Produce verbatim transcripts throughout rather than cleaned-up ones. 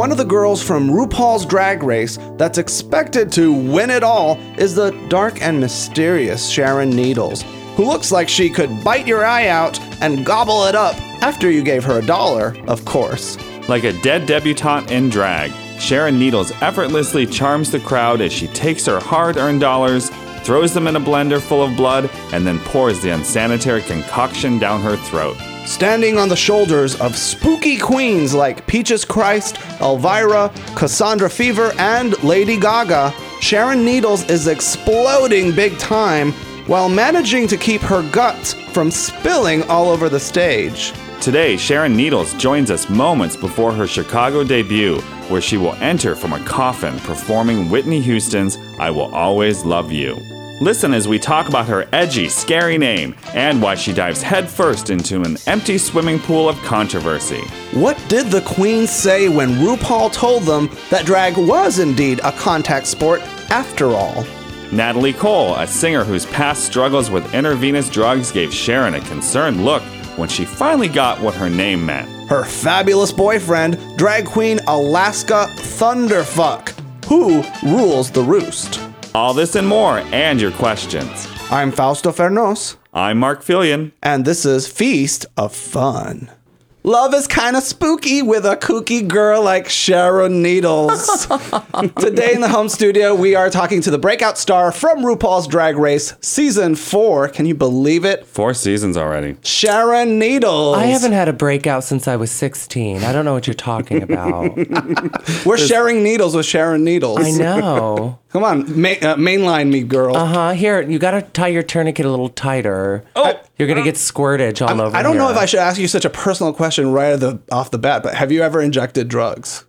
one of the girls from RuPaul's Drag Race that's expected to win it all is the dark and mysterious Sharon Needles, who looks like she could bite your eye out and gobble it up after you gave her a dollar, of course. Like a dead debutante in drag, Sharon Needles effortlessly charms the crowd as she takes her hard-earned dollars, throws them in a blender full of blood, and then pours the unsanitary concoction down her throat. Standing on the shoulders of spooky queens like Peaches Christ, Elvira, Cassandra Fever, and Lady Gaga, Sharon Needles is exploding big time while managing to keep her guts from spilling all over the stage. Today, Sharon Needles joins us moments before her Chicago debut, where she will enter from a coffin performing Whitney Houston's I Will Always Love You. Listen as we talk about her edgy, scary name and why she dives headfirst into an empty swimming pool of controversy. What did the queens say when RuPaul told them that drag was indeed a contact sport after all? Natalie Cole, a singer whose past struggles with intravenous drugs gave Sharon a concerned look when she finally got what her name meant. Her fabulous boyfriend, drag queen Alaska Thunderfuck, who rules the roost. All this and more, and your questions. I'm Fausto Fernos. I'm Mark Fillion. And this is Feast of Fun. Love is kind of spooky with a kooky girl like Sharon Needles. Today in the home studio, we are talking to the breakout star from RuPaul's Drag Race Season four. Can you believe it? Four seasons already. Sharon Needles. I haven't had a breakout since I was sixteen. I don't know what you're talking about. We're sharing needles with Sharon Needles. I know. Come on, ma- uh, mainline me, girl. Uh-huh. Here, you got to tie your tourniquet a little tighter. Oh, You're going to get squirtage all I'm, over I don't here. know if I should ask you such a personal question right at the, off the bat, but have you ever injected drugs?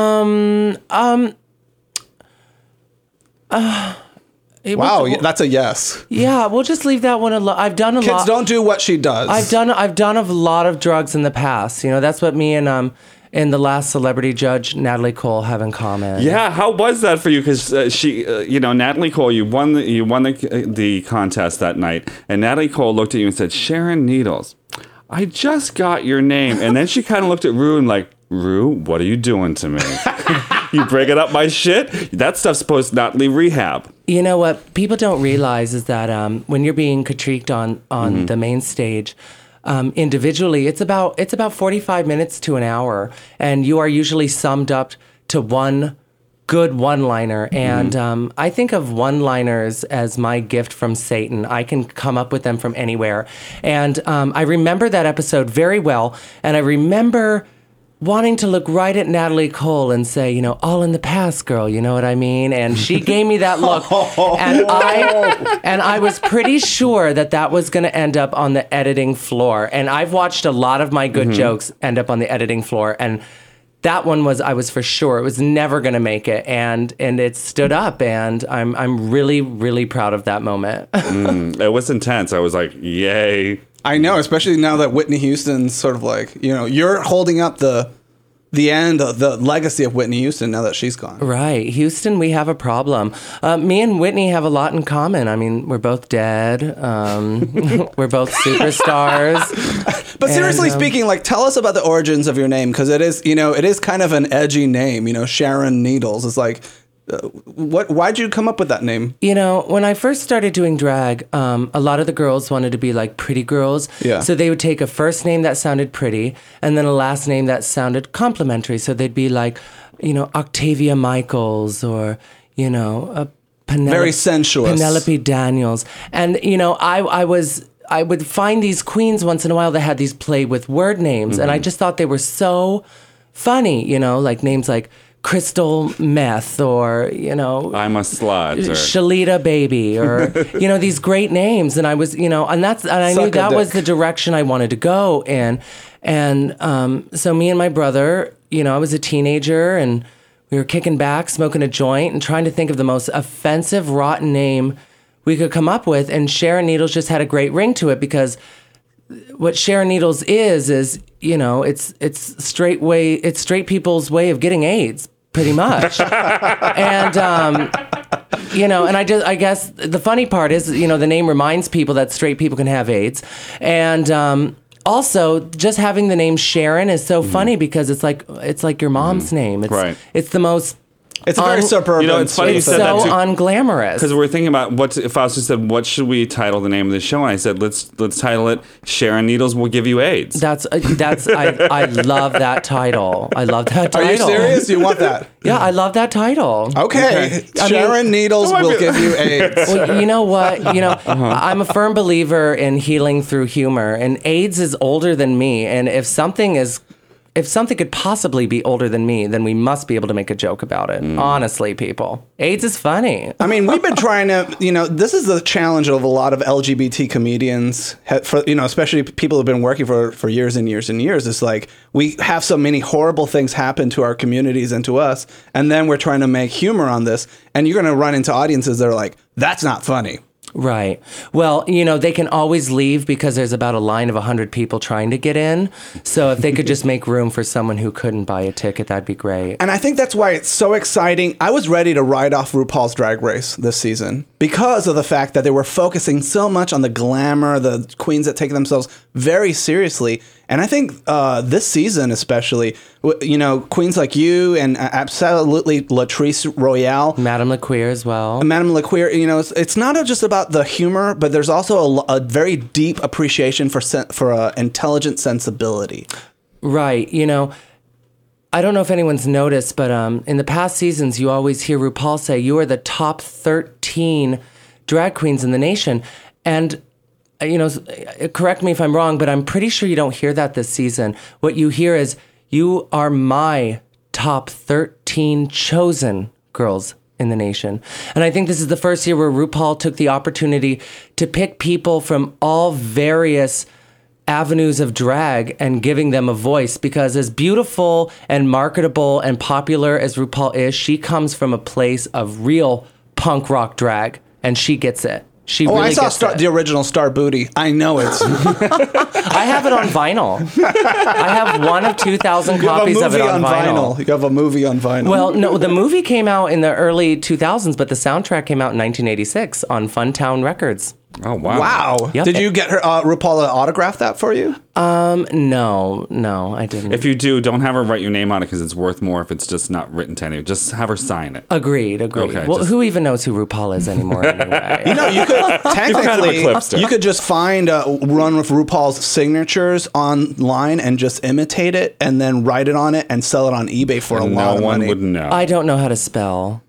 Um, um, uh, it Wow, was- that's a yes. yeah, we'll just leave that one alone. I've done a Kids lot. don't do what she does. I've done I've done a lot of drugs in the past. You know, that's what me and um and the last celebrity judge Natalie Cole have in common. Yeah, how was that for you? Because uh, she, uh, you know, Natalie Cole, you won the you won the the contest that night, and Natalie Cole looked at you and said, "Sharon Needles, I just got your name," and then she kind of looked at Rue and like, "Rue, what are you doing to me? You breaking up my shit? That stuff's supposed to not leave rehab." You know what people don't realize is that um, when you're being critiqued on on mm-hmm. the main stage, um, individually, it's about it's about forty-five minutes to an hour, and you are usually summed up to one good one-liner. And mm-hmm. um, I think of one-liners as my gift from Satan. I can come up with them from anywhere, and um, I remember that episode very well, and I remember wanting to look right at Natalie Cole and say, you know, all in the past, girl, you know what I mean? And she gave me that look. and I and I was pretty sure that that was going to end up on the editing floor. And I've watched a lot of my good mm-hmm. jokes end up on the editing floor. And that one was, I was for sure, it was never going to make it. And and it stood up. And I'm I'm really, really proud of that moment. mm, it was intense. I was like, yay. I know, especially now that Whitney Houston's sort of like, you know, you're holding up the the end, of the legacy of Whitney Houston now that she's gone. Right. Houston, we have a problem. Uh, me and Whitney have a lot in common. I mean, we're both dead. Um, we're both superstars. But seriously and, um, speaking, like, tell us about the origins of your name, because it is, you know, it is kind of an edgy name. You know, Sharon Needles is like, Uh, what? Why'd you come up with that name? You know, when I first started doing drag, um, a lot of the girls wanted to be like pretty girls. Yeah. So they would take a first name that sounded pretty and then a last name that sounded complimentary. So they'd be like, you know, Octavia Michaels or, you know, a Penelope, very sensuous Penelope Daniels. And, you know, I, I was... I would find these queens once in a while that had these play with word names. Mm-hmm. And I just thought they were so funny, you know, like names like Crystal Meth or, you know, I'm a slut or Shalita Baby or, you know, these great names. And I was, you know, and that's, and I Suck knew that dick. was the direction I wanted to go in. And um, so me and my brother, you know, I was a teenager and we were kicking back, smoking a joint and trying to think of the most offensive, rotten name we could come up with. And Sharon Needles just had a great ring to it because what Sharon Needles is, is, you know, it's it's straight way, it's straight people's way of getting AIDS, pretty much. and, um, you know, and I just, I guess the funny part is, you know, the name reminds people that straight people can have AIDS. And um, also, just having the name Sharon is so funny because it's like it's like your mom's name. It's Right. it's the most It's a very un- suburban. You know, it's funny you it's said so that too. unglamorous. Because we're thinking about what Fausto said. What should we title the name of the show? And I said, let's let's title it "Sharon Needles Will Give You AIDS." That's uh, that's I I love that title. I love that Are title. you serious? You want that? Yeah, I love that title. Okay. I Sharon mean- Needles might will be- give you AIDS. Well, you know what? You know, Uh-huh. I'm a firm believer in healing through humor, and AIDS is older than me. And if something is, if something could possibly be older than me, then we must be able to make a joke about it. Mm. Honestly, people, AIDS is funny. I mean, we've been trying to, you know, this is the challenge of a lot of L G B T comedians, ha- for you know, especially people who've been working for, for years and years and years. It's like we have so many horrible things happen to our communities and to us, and then we're trying to make humor on this, and you're going to run into audiences that are like, that's not funny. Right. Well, you know, they can always leave because there's about a line of one hundred people trying to get in. So if they could just make room for someone who couldn't buy a ticket, that'd be great. And I think that's why it's so exciting. I was ready to ride off RuPaul's Drag Race this season because of the fact that they were focusing so much on the glamour, the queens that take themselves very seriously. And I think uh, this season, especially, w- you know, queens like you and uh, absolutely Latrice Royale, Madame LaQueer as well. Madame LaQueer, you know, it's, it's not just about the humor, but there's also a, lo- a very deep appreciation for sen- for uh, intelligent sensibility. Right. You know, I don't know if anyone's noticed, but um, in the past seasons, you always hear RuPaul say, you are the top thirteen drag queens in the nation. And, uh, you know, s- uh, correct me if I'm wrong, but I'm pretty sure you don't hear that this season. What you hear is, you are my top thirteen chosen girls in the nation. And I think this is the first year where RuPaul took the opportunity to pick people from all various avenues of drag and giving them a voice, because as beautiful and marketable and popular as RuPaul is, she comes from a place of real punk rock drag, and she gets it. She Oh, really I saw gets Star, it. the original Star Booty. I know it's I have it on vinyl. I have one of two thousand you have a copies of movie it on, on vinyl. vinyl. You have a movie on vinyl. Well, no, the movie came out in the early two thousands, but the soundtrack came out in nineteen eighty-six on Funtown Records. Oh wow! wow. Yep. Did you get her uh, RuPaul to autograph that for you? Um, no, no, I didn't. If you do, don't have her write your name on it because it's worth more if it's just not written to anyone. Just have her sign it. Agreed, agreed. Okay, well, just- who even knows who RuPaul is anymore anyway? No, you could kind of technically eclipsed her. you could just find a run with RuPaul's signatures online and just imitate it, and then write it on it and sell it on eBay for a no lot of one money. would know. I don't know how to spell.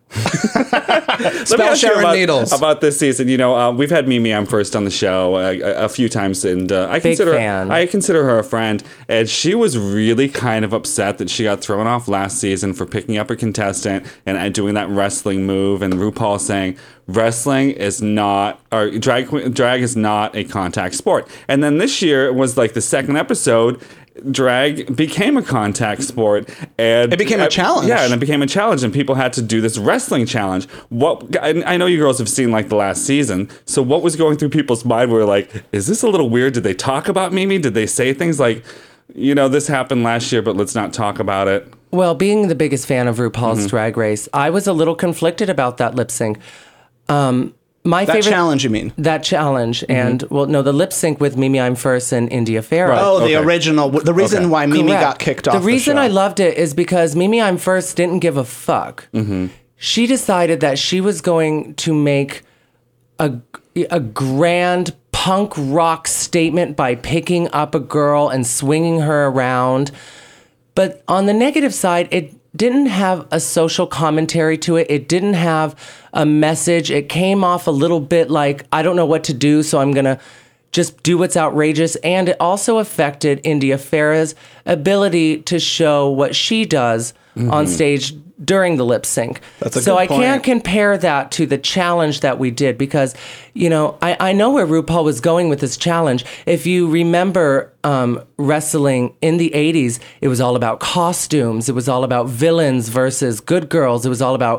Let me Spell ask you Sharon about, Needles. about this season. You know, uh, we've had Mimi I'm First on the show uh, a, a few times, and uh, I Big consider fan. I consider her a friend. And she was really kind of upset that she got thrown off last season for picking up a contestant and uh, doing that wrestling move. And RuPaul saying wrestling is not, or drag que- drag is not a contact sport. And then this year it was like the second episode. Drag became a contact sport, and It became a uh, challenge. Yeah, and it became a challenge, and people had to do this wrestling challenge. What I, I know you girls have seen like the last season, so what was going through people's mind? Were like, is this a little weird? Did they talk about Mimi? Did they say things like, you know, this happened last year, but let's not talk about it? Well, being the biggest fan of RuPaul's Mm-hmm. Drag Race, I was a little conflicted about that lip sync. Um, my That favorite challenge, you mean? That challenge, and well, no, the lip sync with Mimi I'm First and India Farah. Right. Oh, the Okay. original. The reason Okay. why Mimi Correct. got kicked off. The reason the show. I loved it is because Mimi I'm First didn't give a fuck. Mm-hmm. She decided that she was going to make a, a grand punk rock statement by picking up a girl and swinging her around. But on the negative side, it didn't have a social commentary to it. It didn't have a message. It came off a little bit like, I don't know what to do, so I'm going to just do what's outrageous. And it also affected India Farah's ability to show what she does on stage during the lip sync. That's a so good I can't point. compare that to the challenge that we did because, you know, I, I know where RuPaul was going with this challenge. If you remember um, wrestling in the eighties, it was all about costumes. It was all about villains versus good girls. It was all about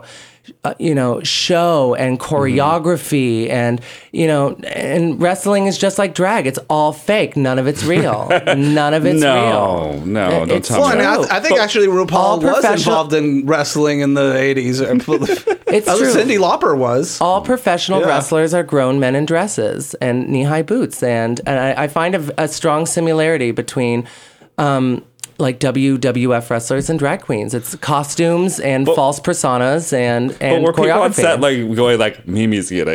uh, you know, show and choreography, mm-hmm. and you know, and wrestling is just like drag. It's all fake. None of it's real. None of it's no, real. No, no, don't it's tell well, me. I, mean, I, I think but actually RuPaul was professional- involved in wrestling in the eighties. It's At least true. Cyndi Lauper was. All professional Yeah. wrestlers are grown men in dresses and knee-high boots, and, and I, I find a, a strong similarity between um, like W W F wrestlers and drag queens. It's costumes and But- false personas and But and were people on choreography. set like going like, Mimi's gonna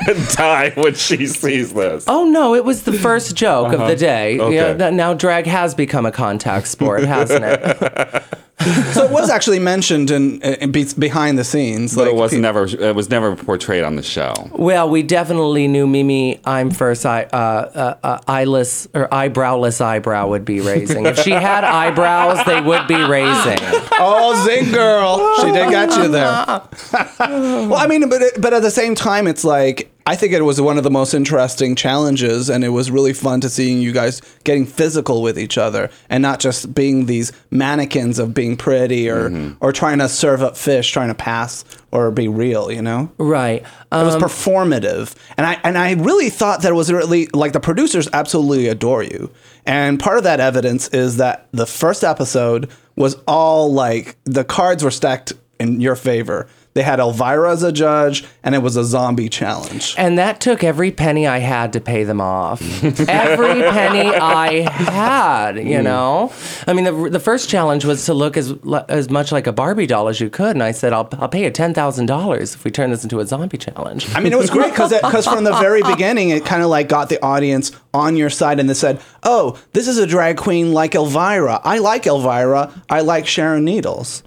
die when she sees this? Oh no! It was the first joke of the day. Okay. You know, that now drag has become a contact sport, hasn't it? So it was actually mentioned in, in be- behind the scenes. But like, it was pe- never it was never portrayed on the show. Well, we definitely knew Mimi I'm first eye, uh, uh, uh, eyeless or eyebrowless eyebrow would be raising. If she had eyebrows, they would be raising. Oh, zing girl. She did get you there. Well, I mean, but it, but at the same time, it's like, I think it was one of the most interesting challenges, and it was really fun to seeing you guys getting physical with each other and not just being these mannequins of being pretty or Mm-hmm. or trying to serve up fish, trying to pass or be real, you know? Right. It Um, was performative, and I and I really thought that it was really like the producers absolutely adore you, and part of that evidence is that the first episode was all like the cards were stacked in your favor. They had Elvira as a judge, and it was a zombie challenge. And that took every penny I had to pay them off. Every penny I had, you know? I mean, the, the first challenge was to look as as much like a Barbie doll as you could. And I said, I'll, I'll pay you ten thousand dollars if we turn this into a zombie challenge. I mean, it was great because because from the very beginning, it kind of like got the audience on your side, and they said, "Oh, this is a drag queen like Elvira. I like Elvira. I like Sharon Needles."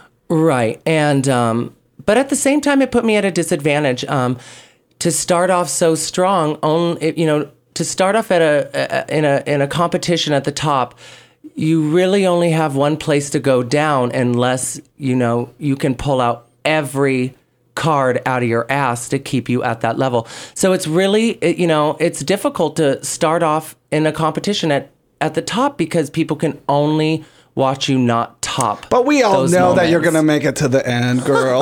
Right. And, um, but at the same time, it put me at a disadvantage. Um, to start off so strong, only, you know, to start off at a, a in a in a competition at the top, you really only have one place to go down unless, you know, you can pull out every card out of your ass to keep you at that level. So it's really, it, you know, it's difficult to start off in a competition at, at the top because people can only watch you not top. But we all those know that you're moments. gonna make it to the end, girl.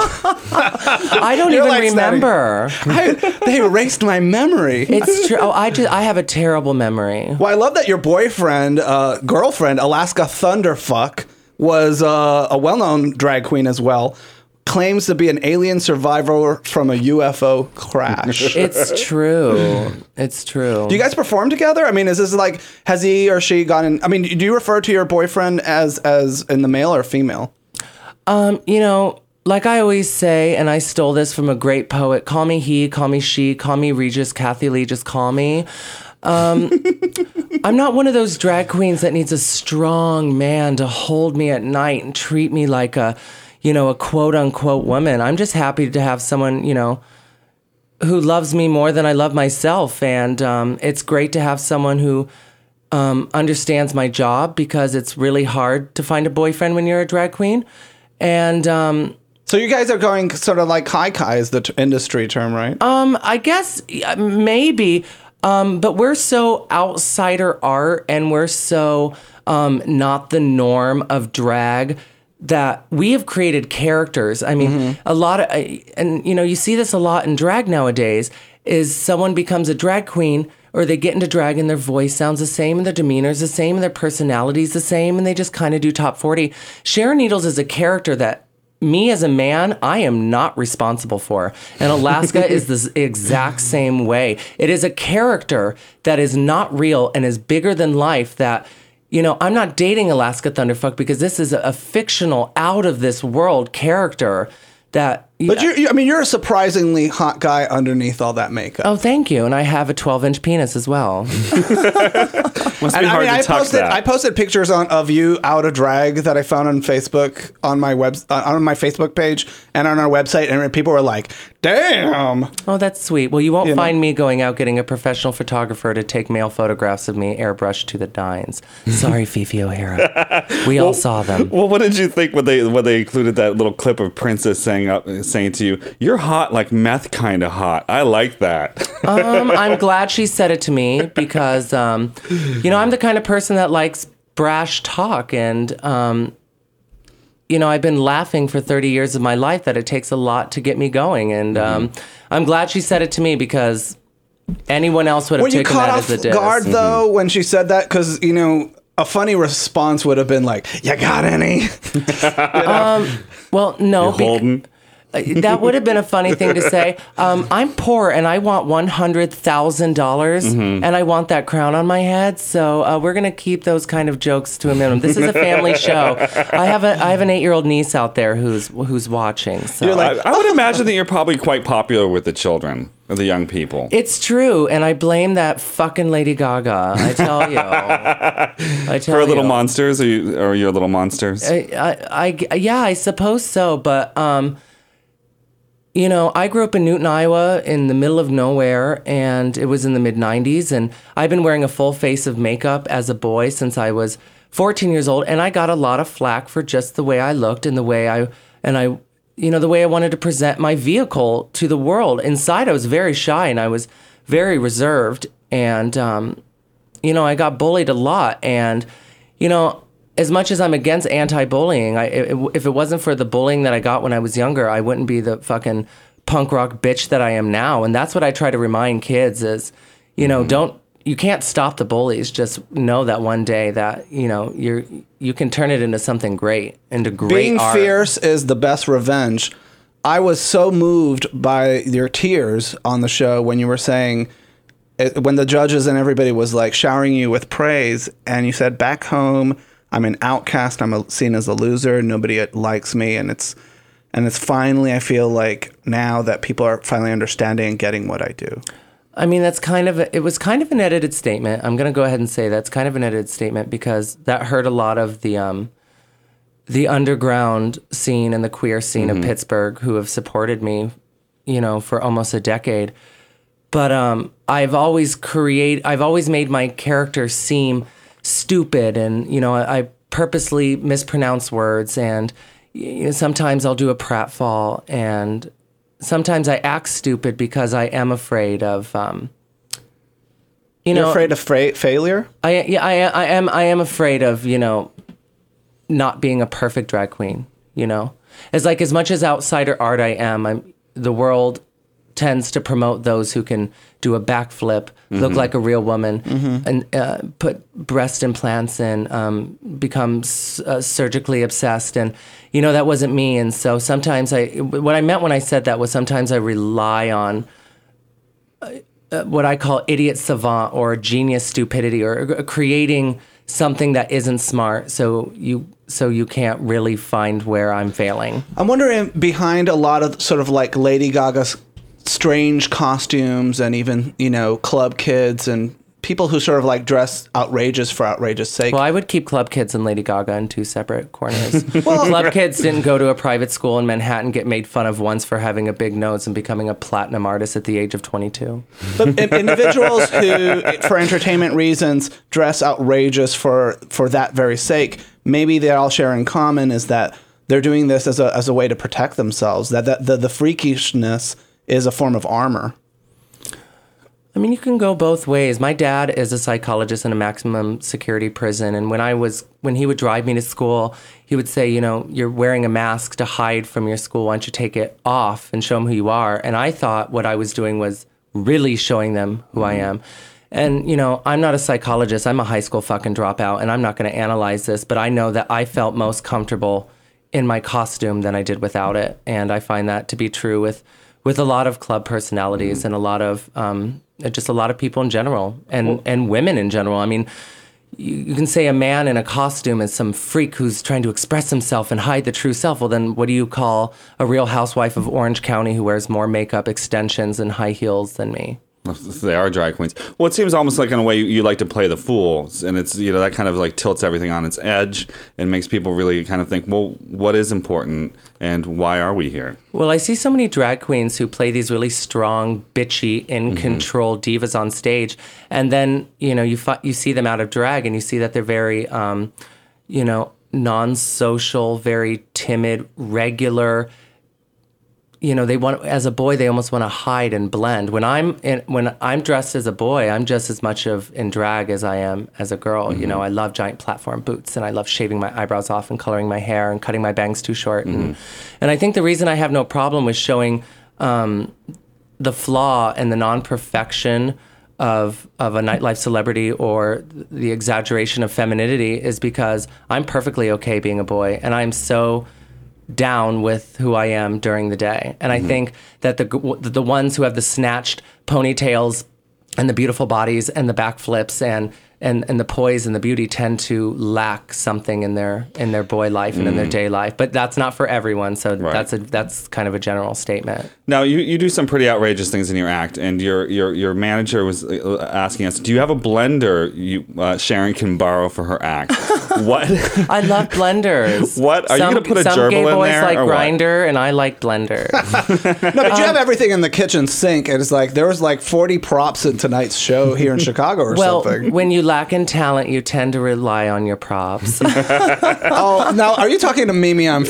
I don't You're even like Snatty. remember. I, they erased my memory. It's true. Oh, I just I have a terrible memory. Well, I love that your boyfriend, uh, girlfriend, Alaska Thunderfuck, was uh, a well-known drag queen as well. Claims to be an alien survivor from a U F O crash. It's true. It's true. Do you guys perform together? I mean, is this like, has he or she gotten? I mean, do you refer to your boyfriend as as in the male or female? Um, you know, like I always say, and I stole this from a great poet, call me he, call me she, call me Regis, Kathy Lee, just call me. Um, I'm not one of those drag queens that needs a strong man to hold me at night and treat me like a, you know, a quote unquote woman. I'm just happy to have someone, you know, who loves me more than I love myself. And um, it's great to have someone who um, understands my job because it's really hard to find a boyfriend when you're a drag queen. And um, So you guys are going sort of like high kai is the t- industry term, right? um, I guess uh, maybe, um, but we're so outsider art and we're so um, not the norm of drag that we have created characters. I mean, mm-hmm. a lot of, and you know, you see this a lot in drag nowadays, is someone becomes a drag queen or they get into drag and their voice sounds the same and their demeanor's the same and their personality's the same and they just kind of do top forty. Sharon Needles is a character that me as a man, I am not responsible for. And Alaska is the exact same way. It is a character that is not real and is bigger than life that, you know, I'm not dating Alaska Thunderfuck because this is a, a fictional, out of this world character that. But you, you, I mean, you're a surprisingly hot guy underneath all that makeup. Oh, thank you. And I have a twelve inch penis as well. Must be And hard I mean, to I tuck posted that. I posted pictures on of you out of drag that I found on Facebook on my web uh, on my Facebook page and on our website, and people were like, "Damn!" Oh, that's sweet. Well, you won't You know? find me going out getting a professional photographer to take male photographs of me airbrushed to the nines. Sorry, Fifi O'Hara. We all saw them. Well, what did you think when they when they included that little clip of Princess saying up saying to you, "You're hot like meth, kind of hot." I like that. Um, I'm glad she said it to me because, um, you know, I'm the kind of person that likes brash talk and, um, you know, I've been laughing for thirty years of my life that it takes a lot to get me going. And um, I'm glad she said it to me because anyone else would have Were you taken caught that off as a diss. guard, though, when she said that? Because, you know, a funny response would have been like, you got any? Well, no. You're Holden. That would have been a funny thing to say. Um, I'm poor and I want one hundred thousand dollars Mm-hmm. and I want that crown on my head. So uh, we're going to keep those kind of jokes to a minimum. This is a family show. I have a I have an eight-year-old niece out there who's who's watching. So. You're like, I, I would imagine that you're probably quite popular with the children, or the young people. It's true, and I blame that fucking Lady Gaga. I tell you. I tell For you. little monsters, or, you, or your little monsters? I, I, I, yeah, I suppose so. But, um, you know, I grew up in Newton, Iowa, in the middle of nowhere, and it was in the mid nineties. And I've been wearing a full face of makeup as a boy since I was fourteen years old. And I got a lot of flack for just the way I looked and the way I, and I, you know, the way I wanted to present my vehicle to the world. Inside, I was very shy and I was very reserved. And, um, you know, I got bullied a lot. And, you know, as much as I'm against anti-bullying, I, it, if it wasn't for the bullying that I got when I was younger, I wouldn't be the fucking punk rock bitch that I am now. And that's what I try to remind kids is, you know, mm-hmm. don't, you can't stop the bullies. Just know that one day that, you know, you're, you can turn it into something great, into great being art. fierce is the best revenge. I was so moved by your tears on the show when you were saying, it, when the judges and everybody was like showering you with praise, and you said, back home, I'm an outcast. I'm a, seen as a loser. Nobody likes me. And it's, and it's finally, I feel like now that people are finally understanding and getting what I do. I mean, that's kind of, a, it was kind of an edited statement. I'm going to go ahead and say that's kind of an edited statement because that hurt a lot of the, um, the underground scene and the queer scene mm-hmm. of Pittsburgh who have supported me, you know, for almost a decade. But, um, I've always create, I've always made my character seem stupid, and you know I, I purposely mispronounce words, and you know, sometimes I'll do a pratfall, and sometimes I act stupid because I am afraid of um you You're know afraid of fra- failure. I yeah I I am I am afraid of you know not being a perfect drag queen. You know, it's like as much as outsider art I am, I'm the world tends to promote those who can do a backflip, mm-hmm. look like a real woman, mm-hmm. and uh, put breast implants in, um, become uh, surgically obsessed. And, you know, that wasn't me. And so sometimes I, what I meant when I said that was sometimes I rely on uh, what I call idiot savant or genius stupidity, or, or creating something that isn't smart. So you, so you can't really find where I'm failing. I'm wondering behind a lot of sort of like Lady Gaga's strange costumes and even, you know, club kids and people who sort of like dress outrageous for outrageous sake. Well, I would keep club kids and Lady Gaga in two separate corners. Well, club kids didn't go to a private school in Manhattan, get made fun of once for having a big nose and becoming a platinum artist at the age of twenty-two. But individuals who, for entertainment reasons, dress outrageous for, for that very sake, maybe they all share in common is that they're doing this as a as a way to protect themselves, that, that the, the freakishness is a form of armor. I mean, you can go both ways. My dad is a psychologist in a maximum security prison. And when I was, when he would drive me to school, he would say, you know, you're wearing a mask to hide from your school. Why don't you take it off and show them who you are? And I thought what I was doing was really showing them who I am. And, you know, I'm not a psychologist. I'm a high school fucking dropout, and I'm not going to analyze this, but I know that I felt most comfortable in my costume than I did without it. And I find that to be true with with a lot of club personalities and a lot of, um, just a lot of people in general, and, well, and women in general. I mean, you, you can say a man in a costume is some freak who's trying to express himself and hide the true self. Well, then what do you call a real housewife of Orange County who wears more makeup, extensions, and high heels than me? They are drag queens. Well, it seems almost like in a way you, you like to play the fool, and it's, you know, that kind of like tilts everything on its edge and makes people really kind of think, well, what is important and why are we here? Well, I see so many drag queens who play these really strong, bitchy, in mm-hmm. control divas on stage, and then you know you fi- you see them out of drag, and you see that they're very, um, you know, non-social, very timid, regular, you know, they want, as a boy, they almost want to hide and blend. When I'm in, when I'm dressed as a boy, I'm just as much of in drag as I am as a girl. Mm-hmm. You know, I love giant platform boots, and I love shaving my eyebrows off and coloring my hair and cutting my bangs too short. Mm-hmm. And, and I think the reason I have no problem with showing um, the flaw and the non-perfection of of a nightlife celebrity or the exaggeration of femininity is because I'm perfectly okay being a boy, and I'm so down with who I am during the day. And mm-hmm. I think that the the ones who have the snatched ponytails and the beautiful bodies and the backflips and and and the poise and the beauty tend to lack something in their in their boy life and mm. in their day life. But that's not for everyone, so right. that's a that's kind of a general statement. Now you, you do some pretty outrageous things in your act, and your your your manager was asking us, do you have a blender you uh, Sharon can borrow for her act? What? I love blenders. What are some, you going to put a some gerbil gay in boys there? like or Grindr, and I like blenders. No, but um, you have everything in the kitchen sink, and it's like there was like forty props in tonight's show here in Chicago or well, something. When you lack in talent, you tend to rely on your props. Oh, now are you talking to Mimi? I'm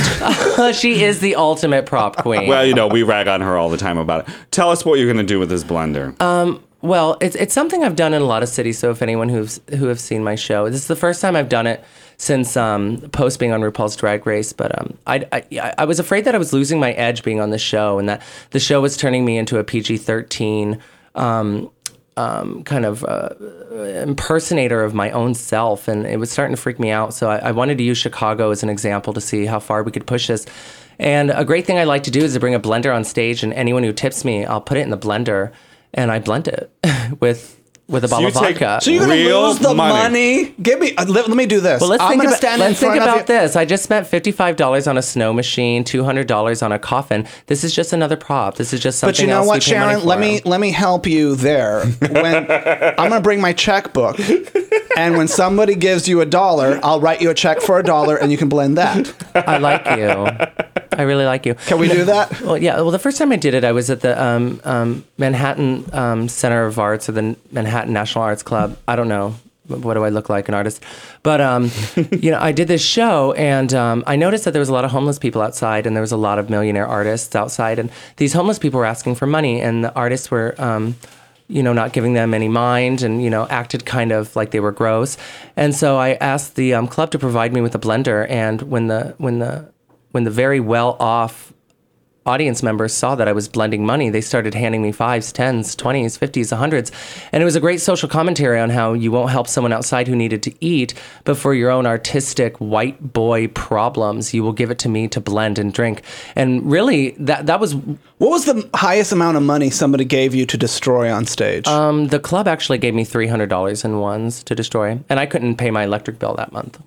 first. She is the ultimate prop queen. Well, you know, we rag on her all the time about it. Tell us what you're going to do with this blender. Um. Well, it's it's something I've done in a lot of cities. So if anyone who's who have seen my show, this is the first time I've done it since um, post being on RuPaul's Drag Race. But um, I, I I was afraid that I was losing my edge being on the show, and that the show was turning me into a P G thirteen um, um, kind of uh, impersonator of my own self, and it was starting to freak me out. So I, I wanted to use Chicago as an example to see how far we could push this. And a great thing I like to do is to bring a blender on stage, and anyone who tips me, I'll put it in the blender. And I blend it with with a bottle so of vodka. So you're gonna Real lose the money. money. Give me. Uh, let, let me do this. Well, let's I'm think gonna about, stand let's in think front about of you. this. I just spent fifty-five dollars on a snow machine, two hundred dollars on a coffin. This is just another prop. This is just something But you know else what, we pay money Sharon? Let for. me let me help you there. When I'm gonna bring my checkbook, and when somebody gives you a dollar, I'll write you a check for a dollar, and you can blend that. I like you. I really like you. Can we do that? Well, yeah. Well, the first time I did it, I was at the um, um, Manhattan um, Center of Arts or the Manhattan National Arts Club. I don't know. What do I look like, an artist? But, um, you know, I did this show, and um, I noticed that there was a lot of homeless people outside, and there was a lot of millionaire artists outside. And these homeless people were asking for money, and the artists were, um, you know, not giving them any mind and, you know, acted kind of like they were gross. And so I asked the um, club to provide me with a blender, and when the when the when the very well-off audience members saw that I was blending money, they started handing me fives, tens, twenties, fifties, hundreds. And it was a great social commentary on how you won't help someone outside who needed to eat, but for your own artistic white boy problems, you will give it to me to blend and drink. And really, that that was... What was the highest amount of money somebody gave you to destroy on stage? Um, the club actually gave me three hundred dollars in ones to destroy, and I couldn't pay my electric bill that month.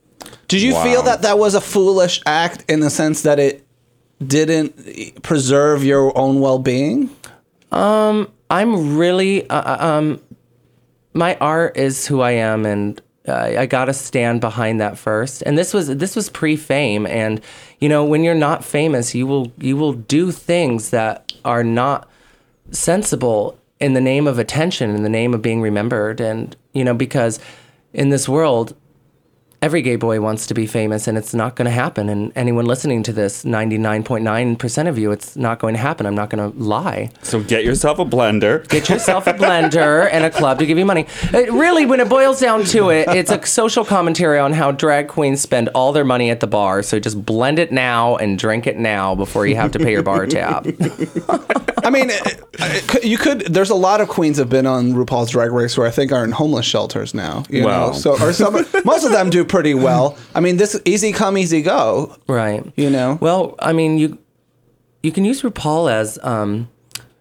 Did you Wow. feel that that was a foolish act in the sense that it didn't preserve your own well-being? Um, I'm really, uh, um, my art is who I am, and uh, I gotta stand behind that first. And this was this was pre-fame, and you know, when you're not famous, you will you will do things that are not sensible in the name of attention, in the name of being remembered, and you know, because in this world, every gay boy wants to be famous, and it's not going to happen. And anyone listening to this, ninety-nine point nine percent of you, it's not going to happen. I'm not going to lie. So get yourself a blender. Get yourself a blender and a club to give you money. It, really, when it boils down to it, it's a social commentary on how drag queens spend all their money at the bar. So just blend it now and drink it now before you have to pay your bar tab. I mean, it, it, you could. There's a lot of queens have been on RuPaul's Drag Race who I think are in homeless shelters now. You Wow. know, so or some. Most of them do pretty well. I mean, this easy come, easy go. Right. You know. Well, I mean, you you can use RuPaul as um,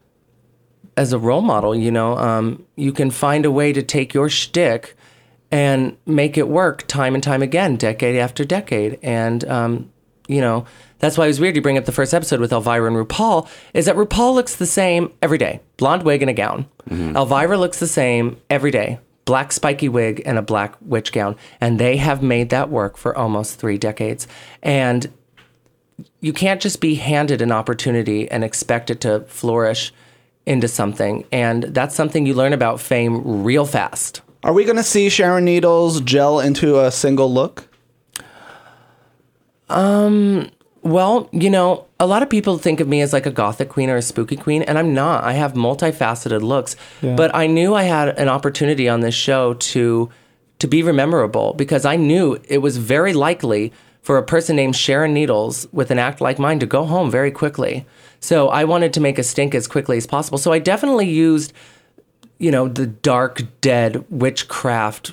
as a role model. You know, um, you can find a way to take your shtick and make it work time and time again, decade after decade. And um, you know, that's why it was weird you bring up the first episode with Elvira and RuPaul, is that RuPaul looks the same every day. Blonde wig and a gown. Mm-hmm. Elvira looks the same every day. Black spiky wig and a black witch gown. And they have made that work for almost three decades. And you can't just be handed an opportunity and expect it to flourish into something. And that's something you learn about fame real fast. Are we going to see Sharon Needles gel into a single look? Um... Well, you know, a lot of people think of me as like a gothic queen or a spooky queen, and I'm not. I have multifaceted looks. Yeah. But I knew I had an opportunity on this show to to be rememberable because I knew it was very likely for a person named Sharon Needles with an act like mine to go home very quickly. So I wanted to make a stink as quickly as possible. So I definitely used, you know, the dark, dead witchcraft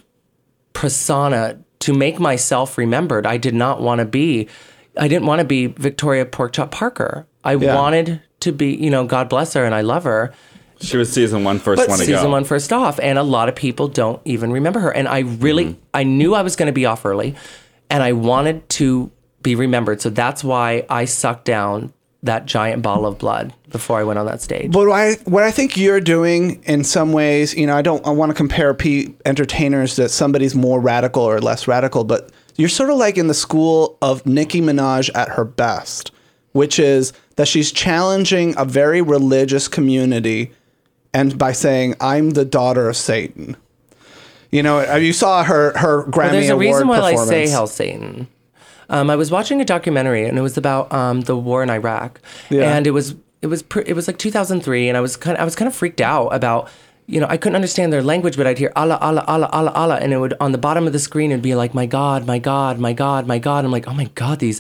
persona to make myself remembered. I did not want to be, I didn't want to be Victoria Porkchop Parker. I Yeah. wanted to be, you know, God bless her and I love her. She was season one, first But one to season go. one first off, and a lot of people don't even remember her. And I really, Mm-hmm. I knew I was going to be off early, and I wanted to be remembered. So that's why I sucked down that giant bottle of blood before I went on that stage. But what I what I think you're doing in some ways, you know, I don't I want to compare P entertainers that somebody's more radical or less radical, but you're sort of like in the school of Nicki Minaj at her best, which is that she's challenging a very religious community, and by saying I'm the daughter of Satan. You know, you saw her her Grammy Well, there's a Award reason why I performance. say Hell Satan. Um, I was watching a documentary, and it was about um, the war in Iraq, Yeah. and it was it was pre- it was like two thousand three, and I was kind of, I was kind of freaked out about, you know, I couldn't understand their language, but I'd hear Allah, Allah, Allah, Allah, Allah, and it would on the bottom of the screen it'd be like my God, my God, my God, my God. I'm like, oh my God, these.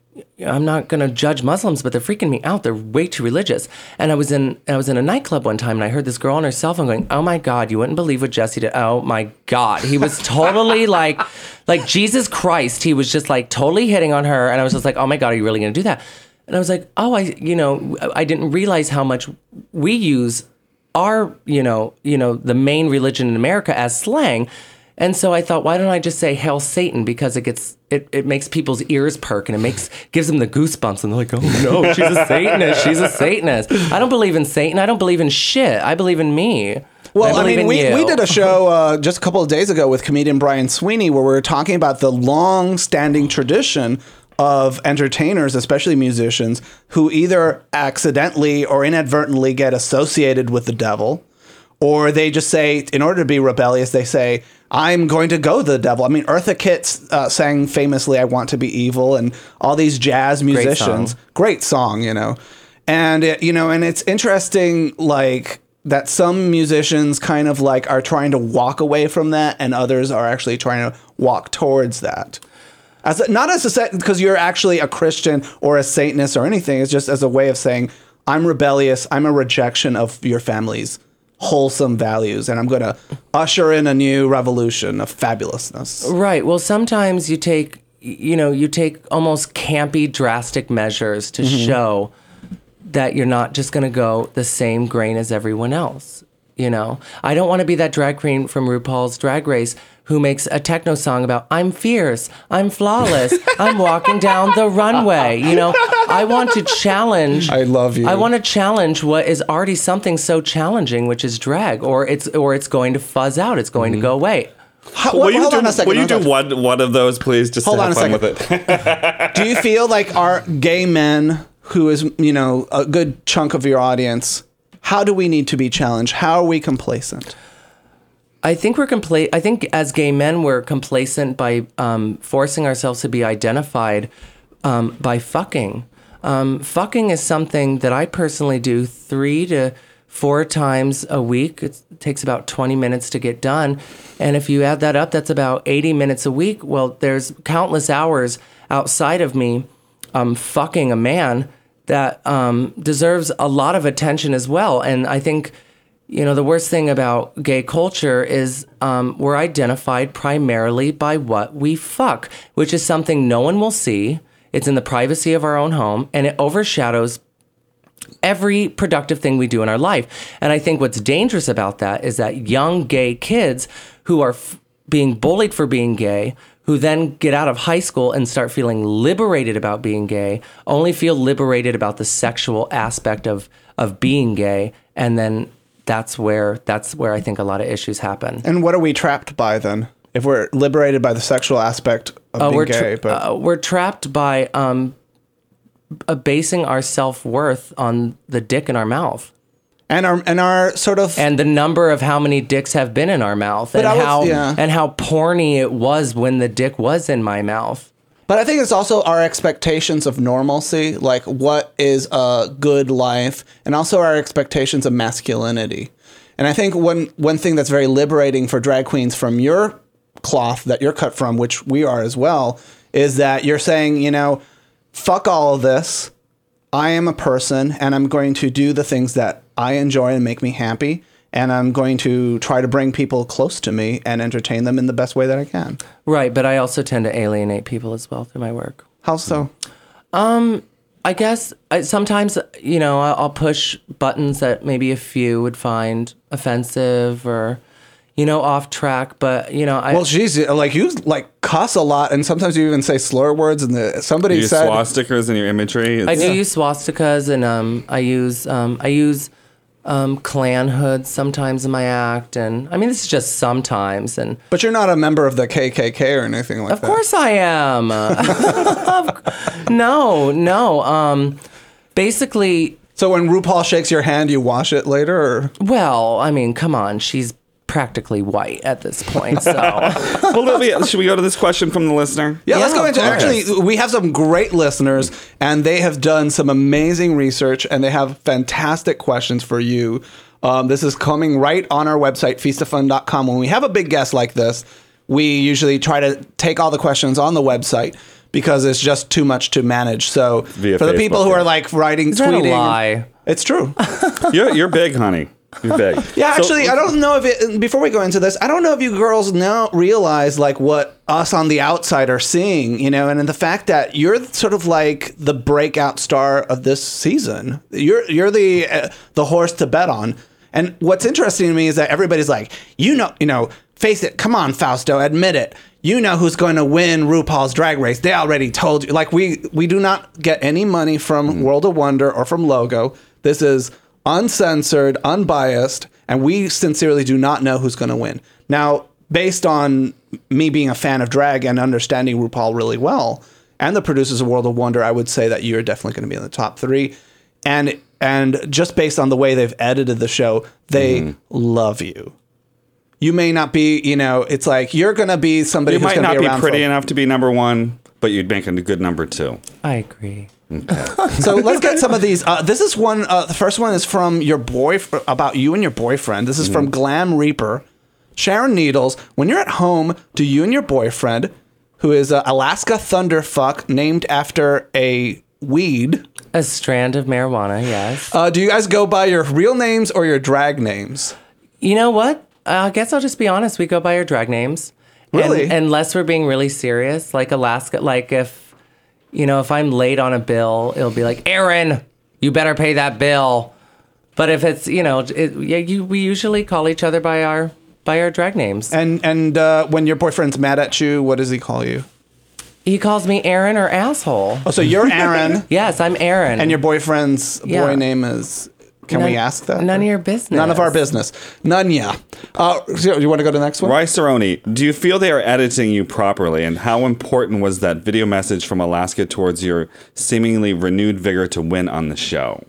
I'm not gonna judge Muslims, but they're freaking me out. They're way too religious. And I was in I was in a nightclub one time, and I heard this girl on her cell phone going, "Oh my God, you wouldn't believe what Jesse did." Oh my God, he was totally like, like Jesus Christ. He was just like totally hitting on her, and I was just like, "Oh my God, are you really gonna do that?" And I was like, "Oh, I, you know, I didn't realize how much we use our, you know, you know, the main religion in America as slang." And so I thought, why don't I just say Hail Satan? Because it gets it, it makes people's ears perk and it makes gives them the goosebumps and they're like, oh no, she's a Satanist. She's a Satanist. I don't believe in Satan. I don't believe in shit. I believe in me. Well, I, believe mean, in we, you. we did a show uh, just a couple of days ago with comedian Brian Sweeney where we were talking about the long-standing tradition of entertainers, especially musicians, who either accidentally or inadvertently get associated with the devil, or they just say, in order to be rebellious, they say, I'm going to go the devil. I mean, Eartha Kitt uh, sang famously, I Want to Be Evil, and all these jazz musicians. song. Great song, you know. And, it, you know, and it's interesting, like, that some musicians kind of like are trying to walk away from that and others are actually trying to walk towards that. As a, not as a set, because you're actually a Christian or a Satanist or anything. It's just as a way of saying, I'm rebellious. I'm a rejection of your family's wholesome values, and I'm going to usher in a new revolution of fabulousness. Right. Well, sometimes you take, you know, you take almost campy, drastic measures to Mm-hmm. show that you're not just going to go the same grain as everyone else. You know, I don't want to be that drag queen from RuPaul's Drag Race who makes a techno song about I'm fierce, I'm flawless, I'm walking down the runway. You know, I want to challenge. I love you. I want to challenge what is already something so challenging, which is drag, or it's or it's going to fuzz out. It's going to go away. How, Will you hold do, on a second. will you hold do on. one, one of those, please, just Hold to on have a fun with it? Do you feel like our gay men, who is, you know, a good chunk of your audience, how do we need to be challenged? How are we complacent? I think we're compla- I think as gay men, we're complacent by um, forcing ourselves to be identified um, by fucking. Um, fucking is something that I personally do three to four times a week. It's, it takes about twenty minutes to get done. And if you add that up, that's about eighty minutes a week. Well, there's countless hours outside of me um, fucking a man that um, deserves a lot of attention as well. And I think, you know, the worst thing about gay culture is um, we're identified primarily by what we fuck, which is something no one will see. It's in the privacy of our own home, and it overshadows every productive thing we do in our life. And I think what's dangerous about that is that young gay kids who are f- being bullied for being gay, who then get out of high school and start feeling liberated about being gay, only feel liberated about the sexual aspect of of being gay, and then that's where that's where I think a lot of issues happen. And what are we trapped by then? If we're liberated by the sexual aspect of Uh, being we're gay, tra- but uh, we're trapped by um, uh, basing our self-worth on the dick in our mouth. and our and our sort of And the number of how many dicks have been in our mouth, But and I would- how yeah. and how porny it was when the dick was in my mouth. But I think it's also our expectations of normalcy, like what is a good life, and also our expectations of masculinity. And I think one one thing that's very liberating for drag queens from your cloth that you're cut from, which we are as well, is that you're saying, you know, fuck all of this. I am a person, and I'm going to do the things that I enjoy and make me happy. And I'm going to try to bring people close to me and entertain them in the best way that I can. Right, but I also tend to alienate people as well through my work. How so? Um, I guess I, sometimes, you know, I'll push buttons that maybe a few would find offensive or, you know, off track. But, you know, I... Well, geez, like you like cuss a lot, and sometimes you even say slur words. And the, somebody You use said... swastikas in your imagery. I It's- do use swastikas, and um, I use... Um, I use... Um, Klan hoods sometimes in my act, and I mean this is just sometimes. And But you're not a member of the K K K or anything like of that. course I am. no, no. Um, basically, So when RuPaul shakes your hand, you wash it later, or well, I mean, come on, she's practically white at this point. So Well, Olivia, should we go to this question from the listener? yeah, let's Yeah, go of into. course. Actually, we have some great listeners, and they have done some amazing research, and they have fantastic questions for you. Um, this is coming right on our website, feast of fun dot com. When we have a big guest like this, we usually try to take all the questions on the website because it's just too much to manage. So Via for the people Facebook, who yeah. are like writing, is that a tweeting, lie? it's true. You're, you're big, honey. You're big. Yeah, So- actually, I don't know if it. Before we go into this, I don't know if you girls now realize like what us on the outside are seeing, you know, and, and the fact that you're sort of like the breakout star of this season. You're you're the uh, the horse to bet on. And what's interesting to me is that everybody's like, you know, you know, face it. Come on, Fausto, admit it. You know who's going to win RuPaul's Drag Race. They already told you. Like we we do not get any money from World of Wonder or from Logo. This is uncensored, unbiased, and we sincerely do not know who's going to win. Now, based on me being a fan of drag and understanding RuPaul really well, and the producers of World of Wonder, I would say that you're definitely going to be in the top three. And and just based on the way they've edited the show, they mm. love you. You may not be, you know, it's like you're going to be somebody You who's might going to not be be around pretty for, enough to be number one, but you'd make a good number two. I agree. So let's get some of these. Uh, this is one. Uh, the first one is from your boy about you and your boyfriend. This is mm. from Glam Reaper, Sharon Needles. When you're at home, do you and your boyfriend, who is a Alaska Thunderfuck named after a weed, a strand of marijuana, yes. Uh, do you guys go by your real names or your drag names? You know what? I guess I'll just be honest. We go by our drag names. Really? And, unless we're being really serious, like Alaska, like if. You know, if I'm late on a bill, it'll be like, Aaron, you better pay that bill. But if it's, you know, it, yeah, you, we usually call each other by our by our drag names. And and uh, when your boyfriend's mad at you, what does he call you? He calls me Aaron or asshole. Oh, so you're Aaron. Yes, I'm Aaron. And your boyfriend's Yeah. boy name is... Can none, we ask that? None of your business. None of our business. None, yeah. Uh, so you want to go to the next one? Rice Aroni, do you feel they are editing you properly? And how important was that video message from Alaska towards your seemingly renewed vigor to win on the show?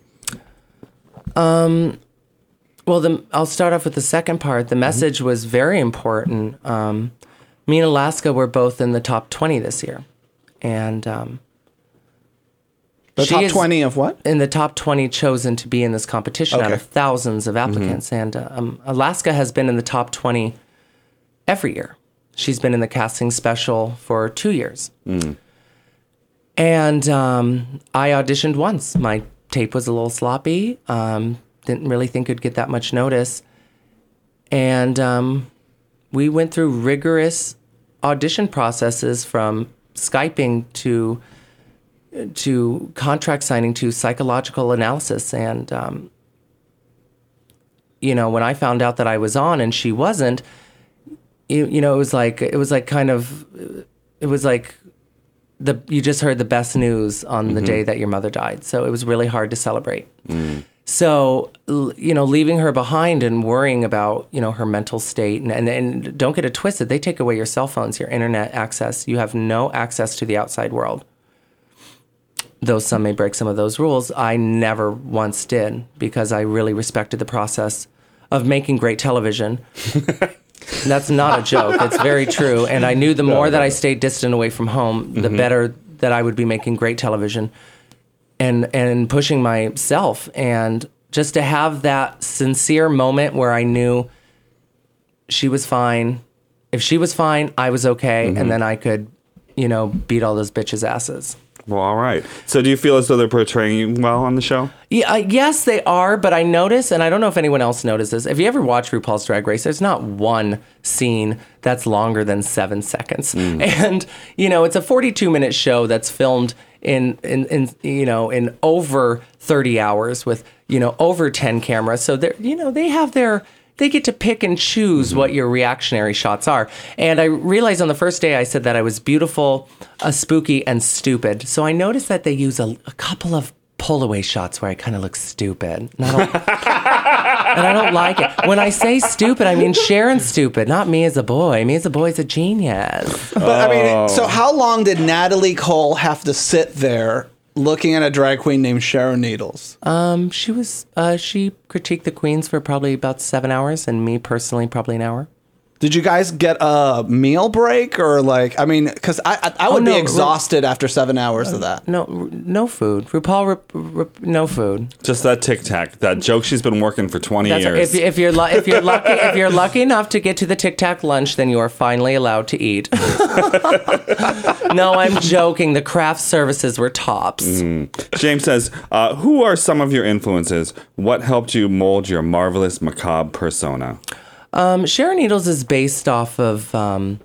Um, well, the, I'll start off with the second part. The message mm-hmm. was very important. Um, me and Alaska were both in the top twenty this year. And... Um, The top twenty of what? In the top twenty chosen to be in this competition okay. out of thousands of applicants. Mm-hmm. And um, Alaska has been in the top twenty every year. She's been in the casting special for two years. Mm. And um, I auditioned once. My tape was a little sloppy. Um, didn't really think it'd get that much notice. And um, we went through rigorous audition processes from Skyping to... to contract signing to psychological analysis. And, um, you know, when I found out that I was on and she wasn't, you, you know, it was like, it was like kind of, it was like the, you just heard the best news on mm-hmm. the day that your mother died. So it was really hard to celebrate. Mm. So, you know, leaving her behind and worrying about, you know, her mental state and, and, and don't get it twisted. They take away your cell phones, your internet access. You have no access to the outside world. Though some may break some of those rules, I never once did because I really respected the process of making great television. That's not a joke. It's very true. And I knew the more that I stayed distant away from home, the mm-hmm. better that I would be making great television and and pushing myself. And just to have that sincere moment where I knew she was fine. If she was fine, I was okay. Mm-hmm. And then I could, you know, beat all those bitches' asses. Well, all right. So do you feel as though they're portraying you well on the show? Yeah, uh, yes, they are. But I notice, and I don't know if anyone else notices, if you ever watch RuPaul's Drag Race, there's not one scene that's longer than seven seconds. Mm. And, you know, it's a forty-two minute show that's filmed in, in, in, you know, in over thirty hours with, you know, over ten cameras. So they're, you know, they have their... They get to pick and choose mm-hmm. what your reactionary shots are. And I realized on the first day I said that I was beautiful, uh, spooky, and stupid. So I noticed that they use a, a couple of pull-away shots where I kind of look stupid. And I, don't, and I don't like it. When I say stupid, I mean Sharon's stupid, not me as a boy. Me as a boy is a genius. But oh. I mean, so how long did Natalie Cole have to sit there looking at a drag queen named Sharon Needles? Um, she was, uh, she critiqued the queens for probably about seven hours, and me personally, probably an hour. Did you guys get a meal break or like, I mean, because I, I I would oh, no, be exhausted Ru- after seven hours uh, of that. No, no food. RuPaul, Ru- Ru- no food. Just that Tic Tac, that joke she's been working for twenty That's years. If, if you're lu- if you're lucky if you're lucky enough to get to the Tic Tac lunch, then you are finally allowed to eat. No, I'm joking. The craft services were tops. Mm. James says, uh, "Who are some of your influences? What helped you mold your marvelous macabre persona?" Um, Sharon Needles is based off of um,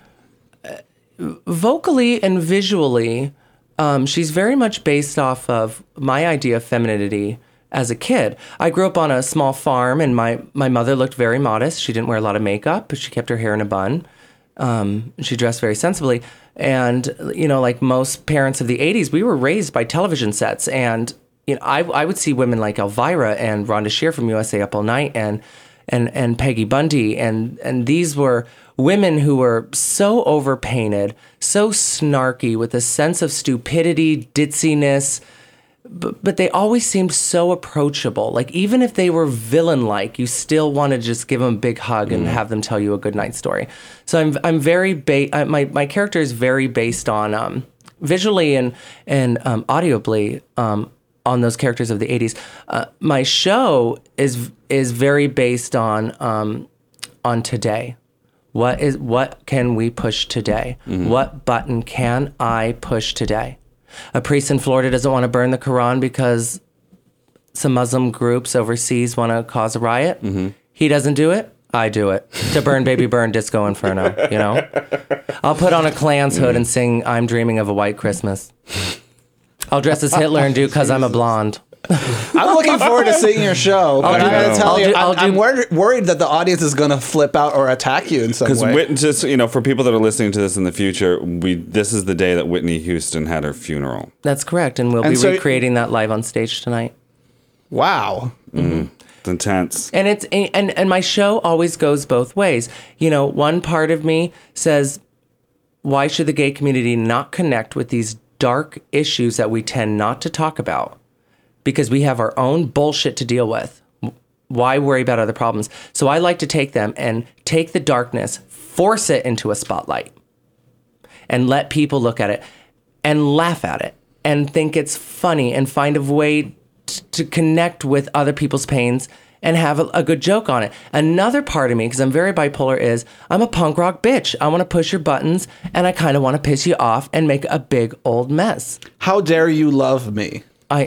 vocally and visually. Um, she's very much based off of my idea of femininity as a kid. I grew up on a small farm, and my, my mother looked very modest. She didn't wear a lot of makeup, but she kept her hair in a bun. Um, she dressed very sensibly. And, you know, like most parents of the eighties, we were raised by television sets. And, you know, I, I would see women like Elvira and Rhonda Shear from U S A Up All Night and and and Peggy Bundy, and and these were women who were so overpainted, so snarky, with a sense of stupidity, ditziness, but, but they always seemed so approachable. Like, even if they were villain-like, you still want to just give them a big hug and mm. have them tell you a good night story. So I'm I'm very, ba- my, my character is very based on, um, visually and, and um, audibly, um, on those characters of the eighties. Uh, my show is is very based on um, on today. What is what can we push today? Mm-hmm. What button can I push today? A priest in Florida doesn't want to burn the Quran because some Muslim groups overseas want to cause a riot. Mm-hmm. He doesn't do it. I do it. To burn, baby, burn, Disco Inferno. You know, I'll put on a Klan's hood and sing "I'm Dreaming of a White Christmas." I'll dress as Hitler and do "Cause I'm a Blonde." I'm looking forward to seeing your show, but I'm going to tell I'll you, do, I'm, I'm wor- worried that the audience is going to flip out or attack you in some way. Because Whit- just you know, for people that are listening to this in the future, we this is the day that Whitney Houston had her funeral. That's correct, and we'll and be so, recreating that live on stage tonight. Wow, mm-hmm. It's intense, and it's and and my show always goes both ways. You know, one part of me says, why should the gay community not connect with these dark issues that we tend not to talk about? Because we have our own bullshit to deal with. Why worry about other problems? So I like to take them and take the darkness, force it into a spotlight, and let people look at it and laugh at it and think it's funny and find a way t- to connect with other people's pains and have a, a good joke on it. Another part of me, because I'm very bipolar, is I'm a punk rock bitch. I want to push your buttons, and I kind of want to piss you off and make a big old mess. How dare you love me? I,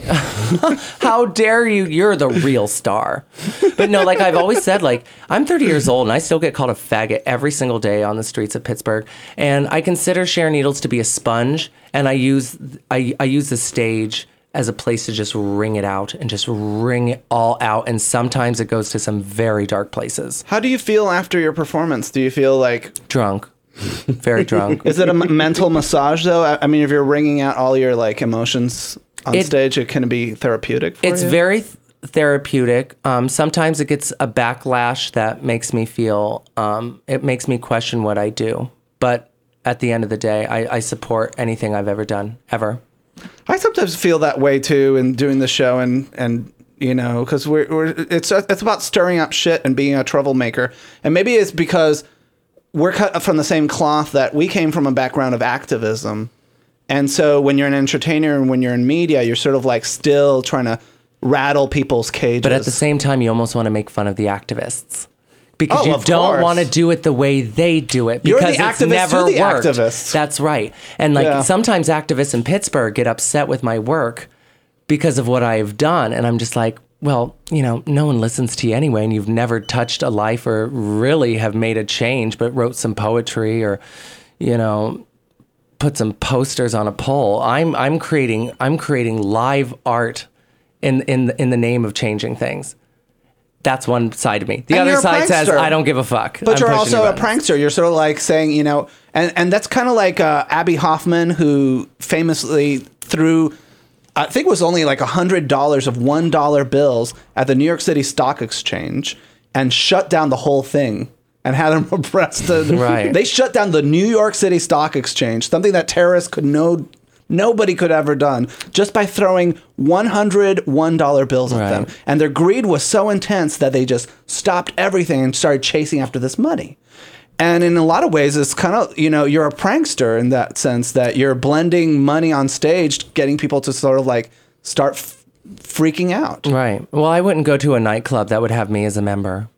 how dare you? You're the real star. But no, like I've always said, like I'm thirty years old and I still get called a faggot every single day on the streets of Pittsburgh. And I consider Sharon Needles to be a sponge, and I use I, I use the stage as a place to just wring it out and just wring it all out. And sometimes it goes to some very dark places. How do you feel after your performance? Do you feel like drunk? Very drunk. Is it a m- mental massage though? I, I mean, if you're wringing out all your like emotions on it, stage, it can be therapeutic for it's you? very th- therapeutic. Um, sometimes it gets a backlash that makes me feel, um, it makes me question what I do. But at the end of the day, I, I support anything I've ever done, ever. I sometimes feel that way too in doing the show and, and you know, because we're, we're it's it's about stirring up shit and being a troublemaker. And maybe it's because we're cut from the same cloth that we came from a background of activism. And so when you're an entertainer and when you're in media, you're sort of like still trying to rattle people's cages. But at the same time, you almost want to make fun of the activists. Because Oh, you of don't course. want to do it the way they do it. You're the Because it's activist never to the worked. activists. That's right. And like Yeah. sometimes activists in Pittsburgh get upset with my work because of what I've done. And I'm just like, well, you know, no one listens to you anyway, and you've never touched a life or really have made a change, but wrote some poetry or, you know, put some posters on a pole. I'm I'm creating I'm creating live art in in in the name of changing things. That's one side of me. The And other you're a side says, prankster. I don't give a fuck. But I'm you're pushing also your a buttons. prankster. You're sort of like saying, you know, and, and that's kind of like uh, Abby Hoffman, who famously threw, I think it was only like one hundred dollars of one dollar bills at the New York City Stock Exchange and shut down the whole thing and had them arrested. Right. They shut down the New York City Stock Exchange, something that terrorists could no, nobody could ever done, just by throwing one hundred one dollar bills at Right. them. And their greed was so intense that they just stopped everything and started chasing after this money. And in a lot of ways, it's kind of, you know, you're a prankster in that sense that you're blending money on stage, getting people to sort of like start f- freaking out. Right. Well, I wouldn't go to a nightclub that would have me as a member.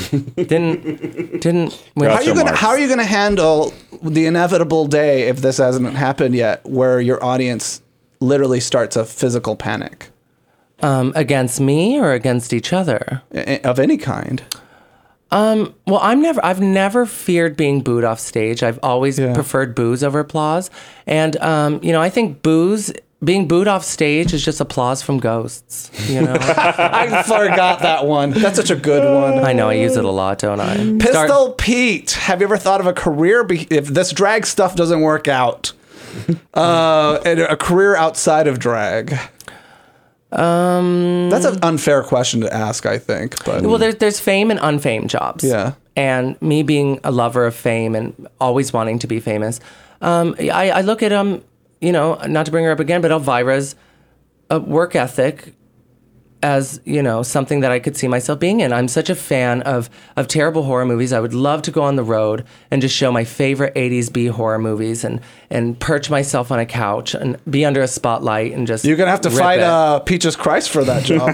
didn't didn't. When, How are Gotcha, you gonna Mark. How are you gonna handle the inevitable day if this hasn't happened yet, where your audience literally starts a physical panic um, against me or against each other? i- of any kind? Well, I'm never. I've never feared being booed off stage. I've always Yeah. preferred boos over applause, and um, you know, I think boos. Being booed off stage is just applause from ghosts. You know, I forgot that one. That's such a good one. I know I use it a lot, don't I? Pistol Start- Pete, have you ever thought of a career be- if this drag stuff doesn't work out? Uh, and a career outside of drag. Um, that's an unfair question to ask, I think. But Well, there's there's fame and unfamed jobs. Yeah. And me being a lover of fame and always wanting to be famous, um, I, I look at um, you know, not to bring her up again, but Elvira's uh, work ethic as, you know, something that I could see myself being in. I'm such a fan of of terrible horror movies. I would love to go on the road and just show my favorite eighties B horror movies and and perch myself on a couch and be under a spotlight and just you're gonna have to rip fight it. uh, Peaches Christ for that job.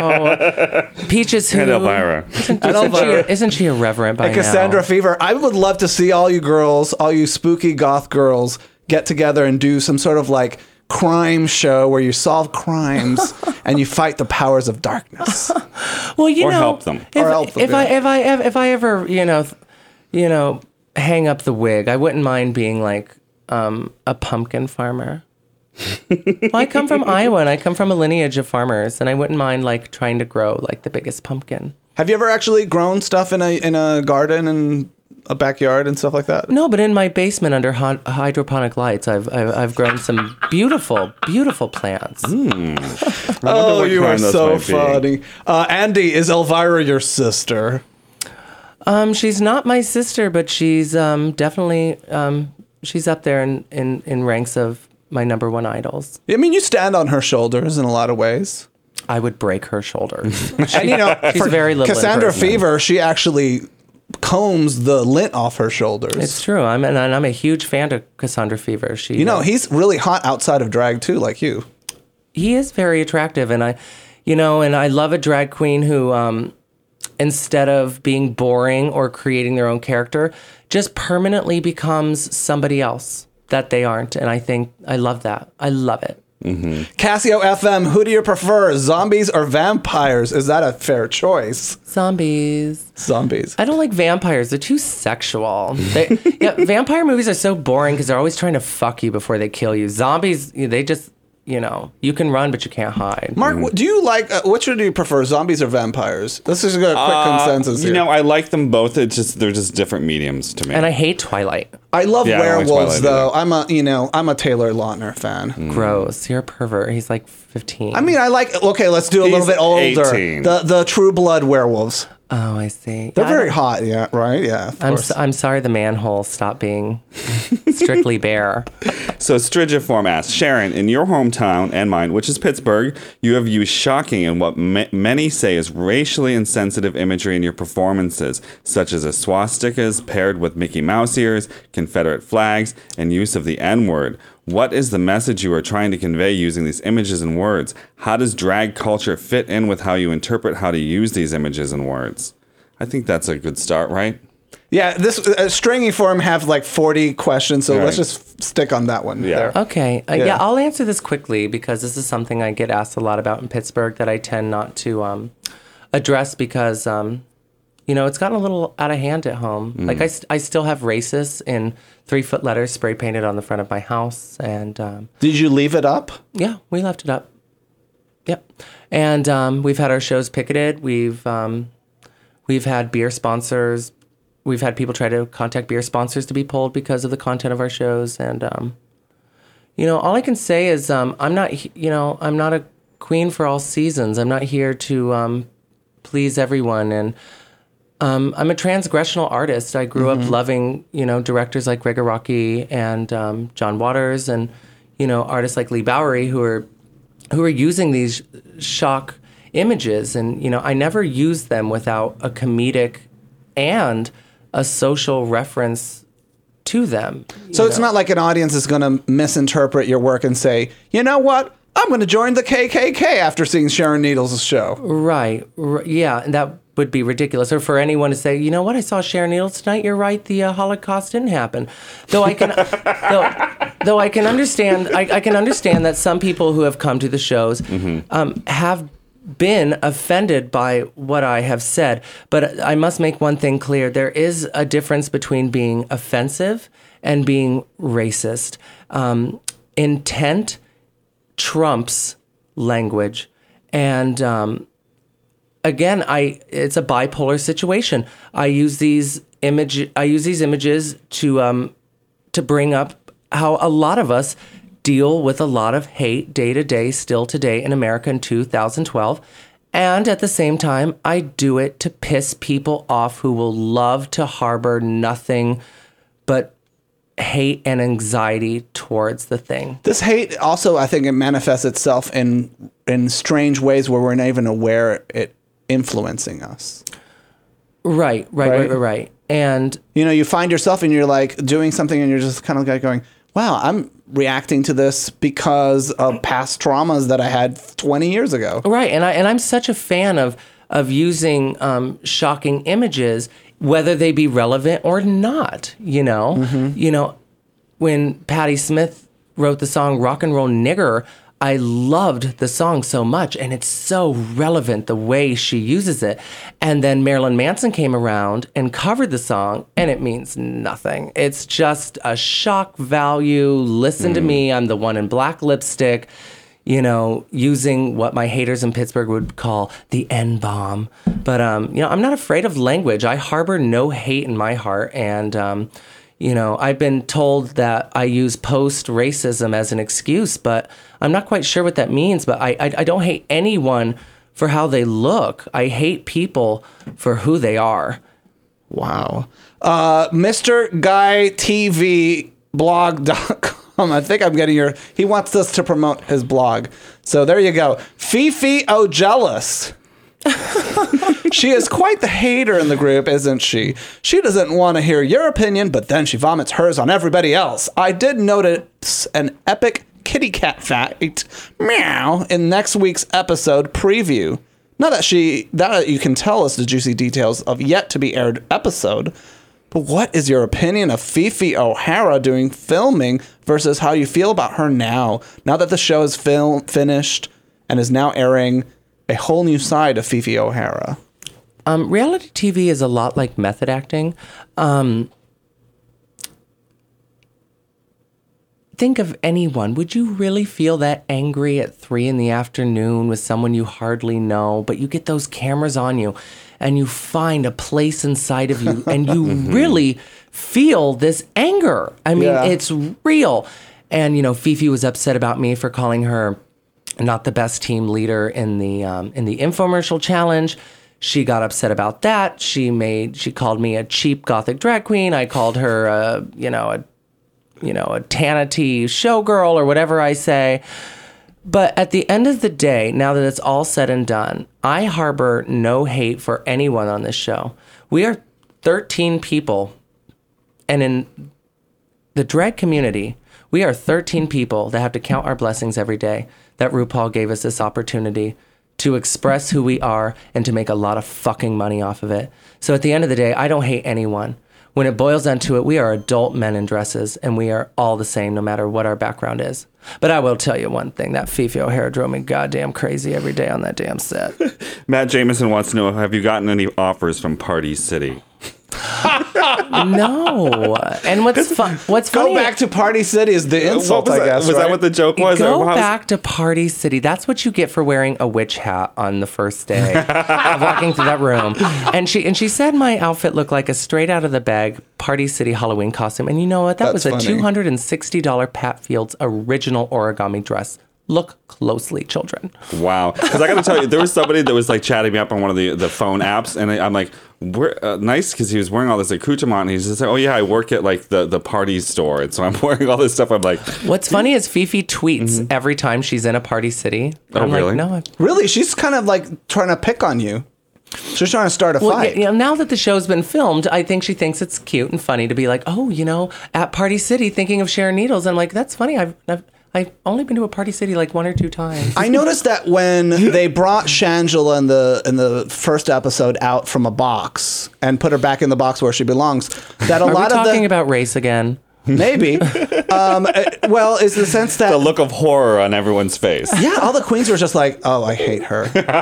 Peaches who And Elvira. Isn't, And isn't, she, Elvira. isn't she irreverent by And Cassandra now? Fever. I would love to see all you girls, all you spooky goth girls, get together and do some sort of like crime show where you solve crimes and you fight the powers of darkness. Well, you Or know, help them. If, Or help them, if I yeah. if I if I ever you know, th- you know, hang up the wig, I wouldn't mind being like um, a pumpkin farmer. Well, I come from Iowa and I come from a lineage of farmers, and I wouldn't mind like trying to grow like the biggest pumpkin. Have you ever actually grown stuff in a in a garden and a backyard and stuff like that? No, but in my basement under hy- hydroponic lights, I've, I've I've grown some beautiful, beautiful plants. Oh, what you are kind those so might be. funny. Uh, Andy, is Elvira your sister? Um, she's not my sister, but she's um, definitely um, she's up there in, in, in ranks of my number one idols. I mean, you stand on her shoulders in a lot of ways. I would break her shoulders. And you know, She's for very little in Cassandra person. Fever, she actually combs the lint off her shoulders. It's true. I'm and I'm a huge fan of Cassandra Fever. She, you know, he's really hot outside of drag too, like you. he is very attractive, and I, you know, and I love a drag queen who, um, instead of being boring or creating their own character, just permanently becomes somebody else that they aren't. And I think I love that. I love it. Casio F M, who do you prefer, zombies or vampires? Is that a fair choice? Zombies. Zombies. I don't like vampires. They're too sexual. They, yeah, vampire movies are so boring because they're always trying to fuck you before they kill you. Zombies, they just, you know, you can run, but you can't hide. Mark, what- do you like, uh, which one do you prefer, zombies or vampires? Let's just get a quick Uh, consensus you here. know, I like them both. It's just they're just different mediums to me. And I hate Twilight. I love Yeah, I don't like werewolves, Twilight though. either. I'm a, you know, I'm a Taylor Lautner fan. Gross. You're a pervert. He's like fifteen. I mean, I like, okay, let's do a He's little bit older. eighteen. The the True Blood werewolves. Oh, I see. They're Yeah, I very don't- hot, yeah, right? Yeah, of I'm course. so, I'm sorry the manhole stopped being strictly bare. So Strigiform asks, Sharon, in your hometown and mine, which is Pittsburgh, you have used shocking and what ma- many say is racially insensitive imagery in your performances, such as a swastikas paired with Mickey Mouse ears, Confederate flags, and use of the N-word. What is the message you are trying to convey using these images and words? How does drag culture fit in with how you interpret how to use these images and words? I think that's a good start, right? Yeah, this uh, stringy form have like forty questions, so Right. let's just stick on that one. Yeah. there. Okay. Uh, yeah. Yeah. I'll answer this quickly because this is something I get asked a lot about in Pittsburgh that I tend not to um, address because, um, you know, it's gotten a little out of hand at home. Mm. Like I, st- I still have racist in three foot letters spray painted on the front of my house. And um, Did you leave it up? yeah, we left it up. Yep. And um, we've had our shows picketed. We've um, we've had beer sponsors. We've had people try to contact beer sponsors to be pulled because of the content of our shows. And, um, you know, all I can say is um, I'm not, he- you know, I'm not a queen for all seasons. I'm not here to um, please everyone. And um, I'm a transgressional artist. I grew up loving, you know, directors like Greg Araki and um, John Waters and, you know, artists like Lee Bowery who are who are using these shock images. And, you know, I never use them without a comedic and a social reference to them. So you it's know? not like an audience is going to misinterpret your work and say, you know what? I'm going to join the K K K after seeing Sharon Needles' show. Right. R- yeah, and that would be ridiculous. Or for anyone to say, you know what, I saw Sharon Needles tonight. You're right. The uh, Holocaust didn't happen. Though I can, though, though I can understand, I, I can understand that some people who have come to the shows um, have been offended by what I have said. But I must make one thing clear. There is a difference between being offensive and being racist. Um, intent trumps language. And um, again, I it's a bipolar situation. I use these image I use these images to um, to bring up how a lot of us deal with a lot of hate day to day, still today in America in two thousand twelve. And at the same time, I do it to piss people off who will love to harbor nothing but hate and anxiety towards the thing. This hate also, I think, it manifests itself in in strange ways where we're not even aware it influencing us. Right, right, Right? right, right, right. And You know, you find yourself and you're like doing something and you're just kind of like going, wow, I'm reacting to this because of past traumas that I had twenty years ago. right, and I and I'm such a fan of of using um, shocking images, whether they be relevant or not. You know, Mm-hmm. you know, when Patti Smith wrote the song "Rock and Roll Nigger," I loved the song so much, and it's so relevant the way she uses it. And then Marilyn Manson came around and covered the song, and it means nothing. It's just a shock value. Listen to me, I'm the one in black lipstick, you know, using what my haters in Pittsburgh would call the N-bomb. But, um, you know, I'm not afraid of language. I harbor no hate in my heart, and, um, you know, I've been told that I use post-racism as an excuse, but I'm not quite sure what that means. But I, I, I don't hate anyone for how they look. I hate people for who they are. Wow. Uh, Mister Guy T V blog dot com. I think I'm getting your. He wants us to promote his blog. So there you go. Fifi O'Jealous. She is quite the hater in the group, isn't she? She doesn't want to hear your opinion, but then she vomits hers on everybody else. I did notice an epic kitty cat fact, meow, in next week's episode preview. Not that she, that you can tell us the juicy details of yet to be aired episode, but what is your opinion of Fifi O'Hara doing filming versus how you feel about her now, now that the show is film finished and is now airing a whole new side of Fifi O'Hara? Um, reality T V is a lot like method acting. Um, think of anyone. Would you really feel that angry at three in the afternoon with someone you hardly know, but you get those cameras on you and you find a place inside of you and you really feel this anger? I mean, Yeah. it's real. And, you know, Fifi was upset about me for calling her not the best team leader in the um, in the infomercial challenge. she got upset about that. She made she called me a cheap gothic drag queen. I called her a, you know, a you know, a Tanity showgirl or whatever I say. But at the end of the day, now that it's all said and done, I harbor no hate for anyone on this show. We are thirteen people, and in the drag community, we are thirteen people that have to count our blessings every day that RuPaul gave us this opportunity to express who we are and to make a lot of fucking money off of it. So at the end of the day, I don't hate anyone. When it boils down to it, we are adult men in dresses, and we are all the same no matter what our background is. But I will tell you one thing, that Fifi O'Hara drove me goddamn crazy every day on that damn set. Matt Jameson wants to know, have you gotten any offers from Party City? No. And what's fun? What's Go funny? back to Party City is the insult, What was I that? guess. Was right? that what the joke was? Go Or how's- back to Party City. That's what you get for wearing a witch hat on the first day of walking through that room. And she and she said my outfit looked like a straight out of the bag Party City Halloween costume. And you know what? That That's was a funny. two hundred sixty dollars Pat Fields original origami dress. Look closely, children. Wow. Because I got to tell you, there was somebody that was like chatting me up on one of the, the phone apps, and I, I'm like, We're, uh, nice, because he was wearing all this accoutrement, and he's just like, oh yeah, I work at like the, the party store, and so I'm wearing all this stuff. I'm like, What's funny is Fifi tweets every time she's in a Party City. Oh, I'm really? like, no, I Really? She's kind of like trying to pick on you. She's trying to start a Well, fight. you know, now that the show's been filmed, I think she thinks it's cute and funny to be like, oh, you know, at Party City, thinking of Sharon Needles. I'm like, that's funny. I've, I've I've only been to a Party City like one or two times. I noticed that when they brought Shangela in the in the first episode out from a box and put her back in the box where she belongs, that a Are we lot of talking the about race again? maybe, um, uh, well, is the sense that the look of horror on everyone's face. yeah, all the queens were just like, oh, I hate her,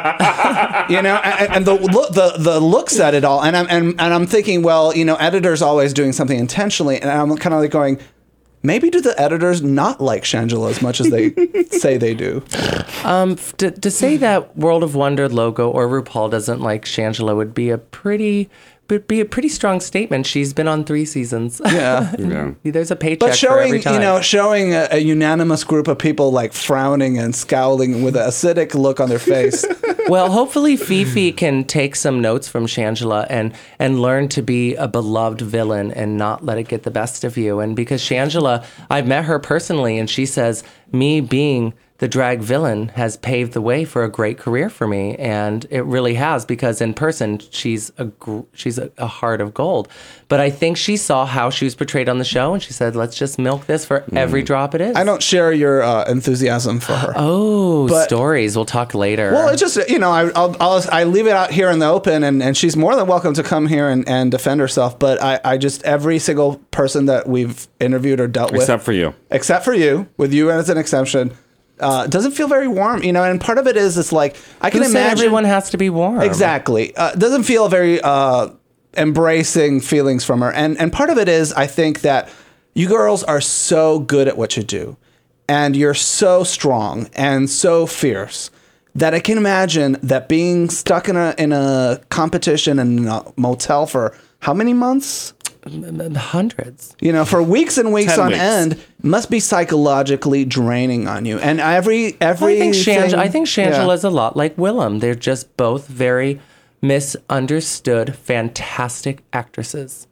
you know, and, and the look the the looks at it all, and I'm and, and I'm thinking, well, you know, editors always doing something intentionally, and I'm kind of like going, maybe do the editors not like Shangela as much as they say they do? Um, to, to say that World of Wonder logo or RuPaul doesn't like Shangela would be a pretty, would be a pretty strong statement. She's been on three seasons. Yeah. Yeah. There's a paycheck But for showing, every time. you know, showing a, a unanimous group of people like frowning and scowling with an acidic look on their face. Well, hopefully Fifi can take some notes from Shangela and and learn to be a beloved villain and not let it get the best of you. And because Shangela, I've met her personally, and she says me being the drag villain has paved the way for a great career for me, and it really has, because in person she's a gr- she's a, a heart of gold. But I think she saw how she was portrayed on the show, and she said, "Let's just milk this for every drop it is." I don't share your uh, enthusiasm for her. Oh, But- stories. We'll talk later. Well, it's just, you know, I, I'll, I'll I leave it out here in the open, and, and she's more than welcome to come here and, and defend herself. But I, I just, every single person that we've interviewed or dealt with, Except for you. except for you, with you as an exception, uh, doesn't feel very warm, you know. And part of it is, it's like I can Who said imagine everyone has to be warm? exactly. Uh, doesn't feel very uh, embracing feelings from her, and and part of it is, I think that you girls are so good at what you do, and you're so strong and so fierce that I can imagine that being stuck in a in a competition in a motel for how many months? Hundreds. You know, for weeks and weeks Ten on weeks. end, must be psychologically draining on you. And every every I think Shang- thing- I think yeah. Shangela's a lot like Willem. They're just both very misunderstood, fantastic actresses.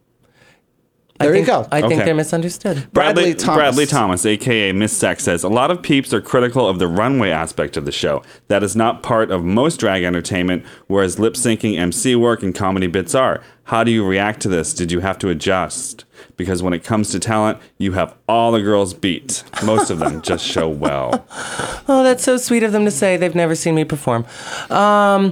I There you think, go. I think Okay. they're misunderstood. Bradley Bradley Thomas. Bradley Thomas, aka Miss Sex, says a lot of peeps are critical of the runway aspect of the show. That is not part of most drag entertainment, whereas lip syncing, M C work, and comedy bits are. How do you react to this? Did you have to adjust? Because when it comes to talent, you have all the girls beat. Most of them just show well. Oh, that's so sweet of them to say. They've never seen me perform. Um,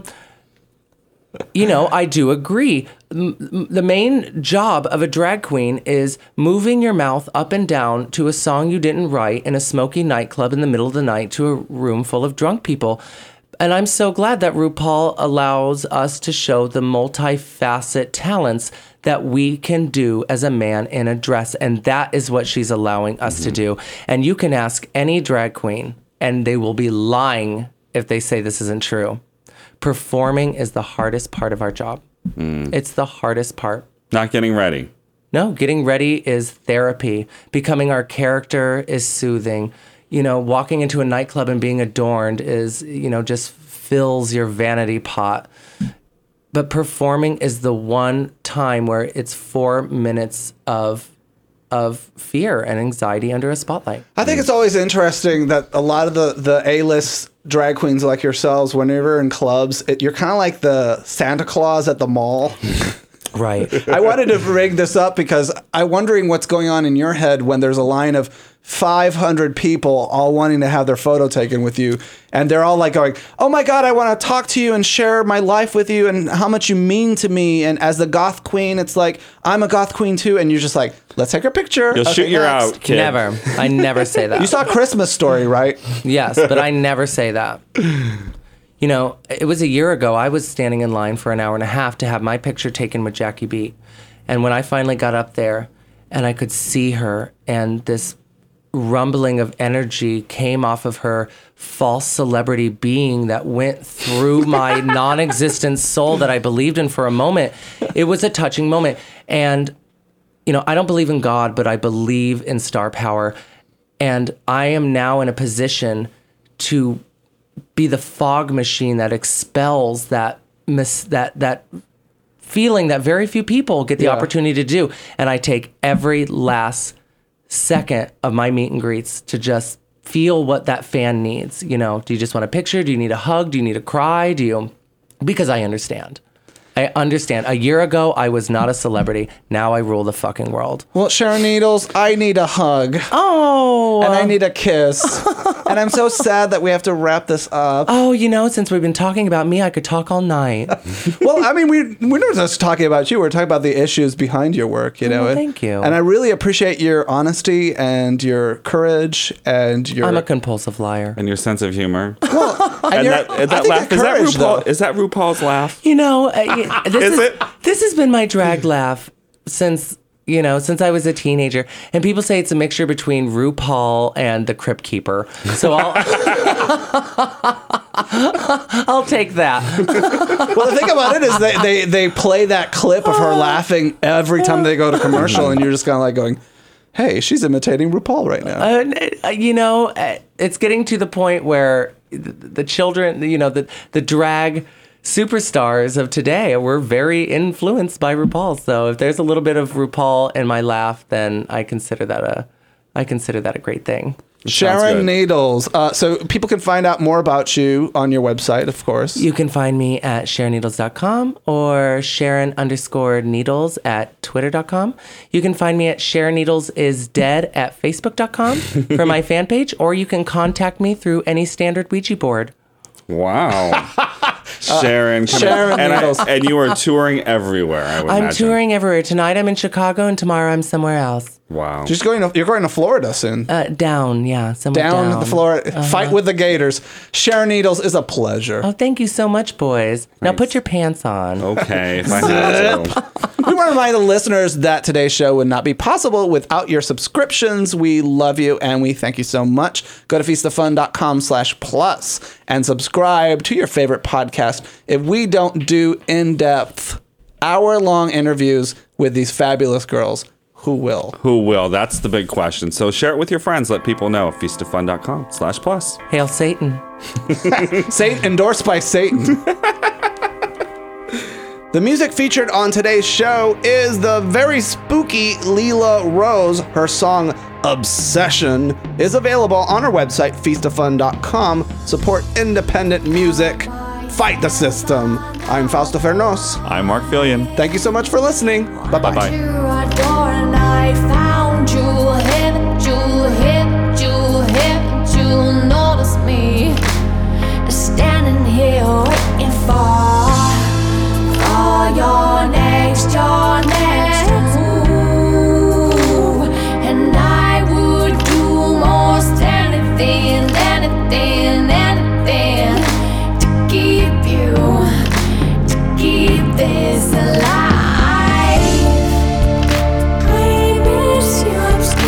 you know, I do agree. M- m- the main job of a drag queen is moving your mouth up and down to a song you didn't write in a smoky nightclub in the middle of the night to a room full of drunk people. And I'm so glad that RuPaul allows us to show the multifaceted talents that we can do as a man in a dress. And that is what she's allowing us to do. And you can ask any drag queen, and they will be lying if they say this isn't true. Performing is the hardest part of our job. It's the hardest part. Not getting ready. No, getting ready is therapy. Becoming our character is soothing. You know, walking into a nightclub and being adorned is, you know, just fills your vanity pot. but performing is the one time where it's four minutes of of fear and anxiety under a spotlight. I think it's always interesting that a lot of the, the A-list drag queens like yourselves, whenever in clubs, it, you're kind of like the Santa Claus at the mall. Right. I wanted to bring this up because I'm wondering what's going on in your head when there's a line of five hundred people all wanting to have their photo taken with you. And they're all like going, oh my God, I want to talk to you and share my life with you and how much you mean to me. And as the goth queen, it's like, I'm a goth queen too. And you're just like, let's take a picture. You'll Okay, shoot your next. out, kid. Never. I never say that. You saw Christmas Story, right? Yes, but I never say that. You know, it was a year ago, I was standing in line for an hour and a half to have my picture taken with Jackie Beat. And when I finally got up there and I could see her and this rumbling of energy came off of her false celebrity being that went through my non-existent soul that I believed in for a moment, it was a touching moment. And, you know, I don't believe in God, but I believe in star power. And I am now in a position to be the fog machine that expels that mis- that that feeling that very few people get the Yeah. opportunity to do. And I take every last second of my meet and greets to just feel what that fan needs. You know, do you just want a picture? Do you need a hug? Do you need a cry? Do you? Because I understand. I understand. A year ago, I was not a celebrity. Now I rule the fucking world. Well, Sharon Needles, I need a hug. Oh. And I need a kiss. And I'm so sad that we have to wrap this up. Oh, you know, since we've been talking about me, I could talk all night. Well, I mean, we, we're not just talking about you. We're talking about the issues behind your work, you know. Oh, thank you. And I really appreciate your honesty and your courage and your... I'm a compulsive liar. And your sense of humor. Well, and, And your- that, and I that think laugh, the is that courage, RuPaul? though. Is that RuPaul's laugh? You know, uh, y- this Is is, it? this has been my drag laugh since, you know, since I was a teenager. And people say it's a mixture between RuPaul and the Crypt Keeper. So I'll I'll take that. Well, the thing about it is they, they, they play that clip of her laughing every time they go to commercial, and you're just kind of like going, hey, she's imitating RuPaul right now. Uh, you know, uh, it's getting to the point where the, the children, you know, the the drag superstars of today were very influenced by RuPaul. So if there's a little bit of RuPaul in my laugh, then I consider that a I consider that a great thing. Sharon good. Needles. Uh, so people can find out more about you on your website, of course. You can find me at sharon needles dot com or Sharon underscore Needles at twitter dot com. You can find me at Sharon Needles is Dead at facebook dot com for my fan page, or you can contact me through any standard Ouija board. Wow. Sharon. come Sharon on. and, Needles. I, and you are touring everywhere, I would I'm imagine. touring everywhere. Tonight I'm in Chicago and tomorrow I'm somewhere else. Wow. She's going to, you're going to Florida soon. Uh, down, yeah. Somewhere down, down. the Florida. Uh-huh. Fight with the Gators. Sharon Needles is a pleasure. Oh, thank you so much, boys. Now put your pants on. Okay, if I have to. We want to remind the listeners that today's show would not be possible without your subscriptions. We love you and we thank you so much. Go to feast of fun dot com slash plus and subscribe to your favorite podcast. If we don't do in-depth, hour-long interviews with these fabulous girls, who will? Who will? That's the big question. So share it with your friends. Let people know. feast of fun dot com slash plus. Hail Satan. Satan, endorsed by Satan. The music featured on today's show is the very spooky Leela Rose. Her song Obsession is available on our website, feast of fun dot com. Support independent music. Fight the system. I'm Fausto Fernos. I'm Mark Fillion. Thank you so much for listening. Bye-bye. Bye-bye. To a door and I found you, hit you, hit you, hit you, notice me standing here waiting for, for your next, your next move, and I would do most anything, anything, anything to keep you, to keep this alive. I miss you, I'm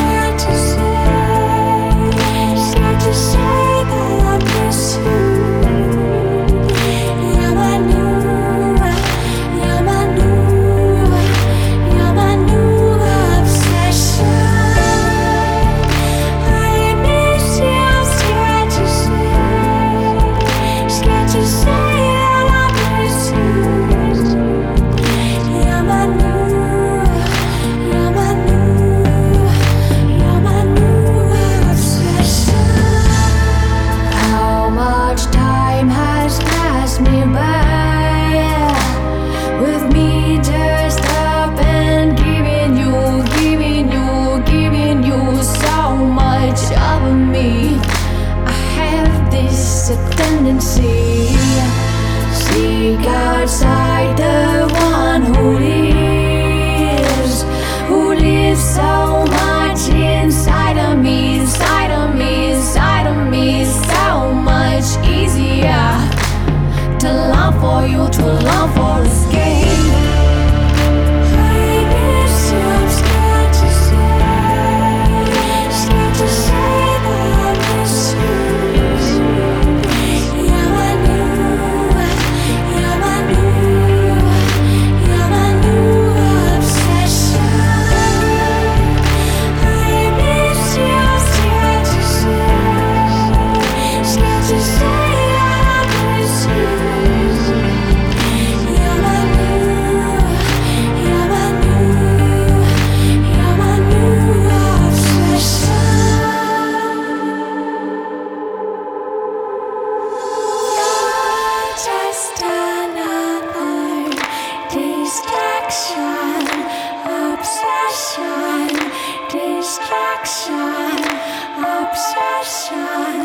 distraction, obsession,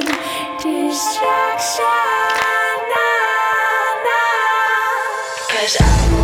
distraction. Nah, nah. 'Cause I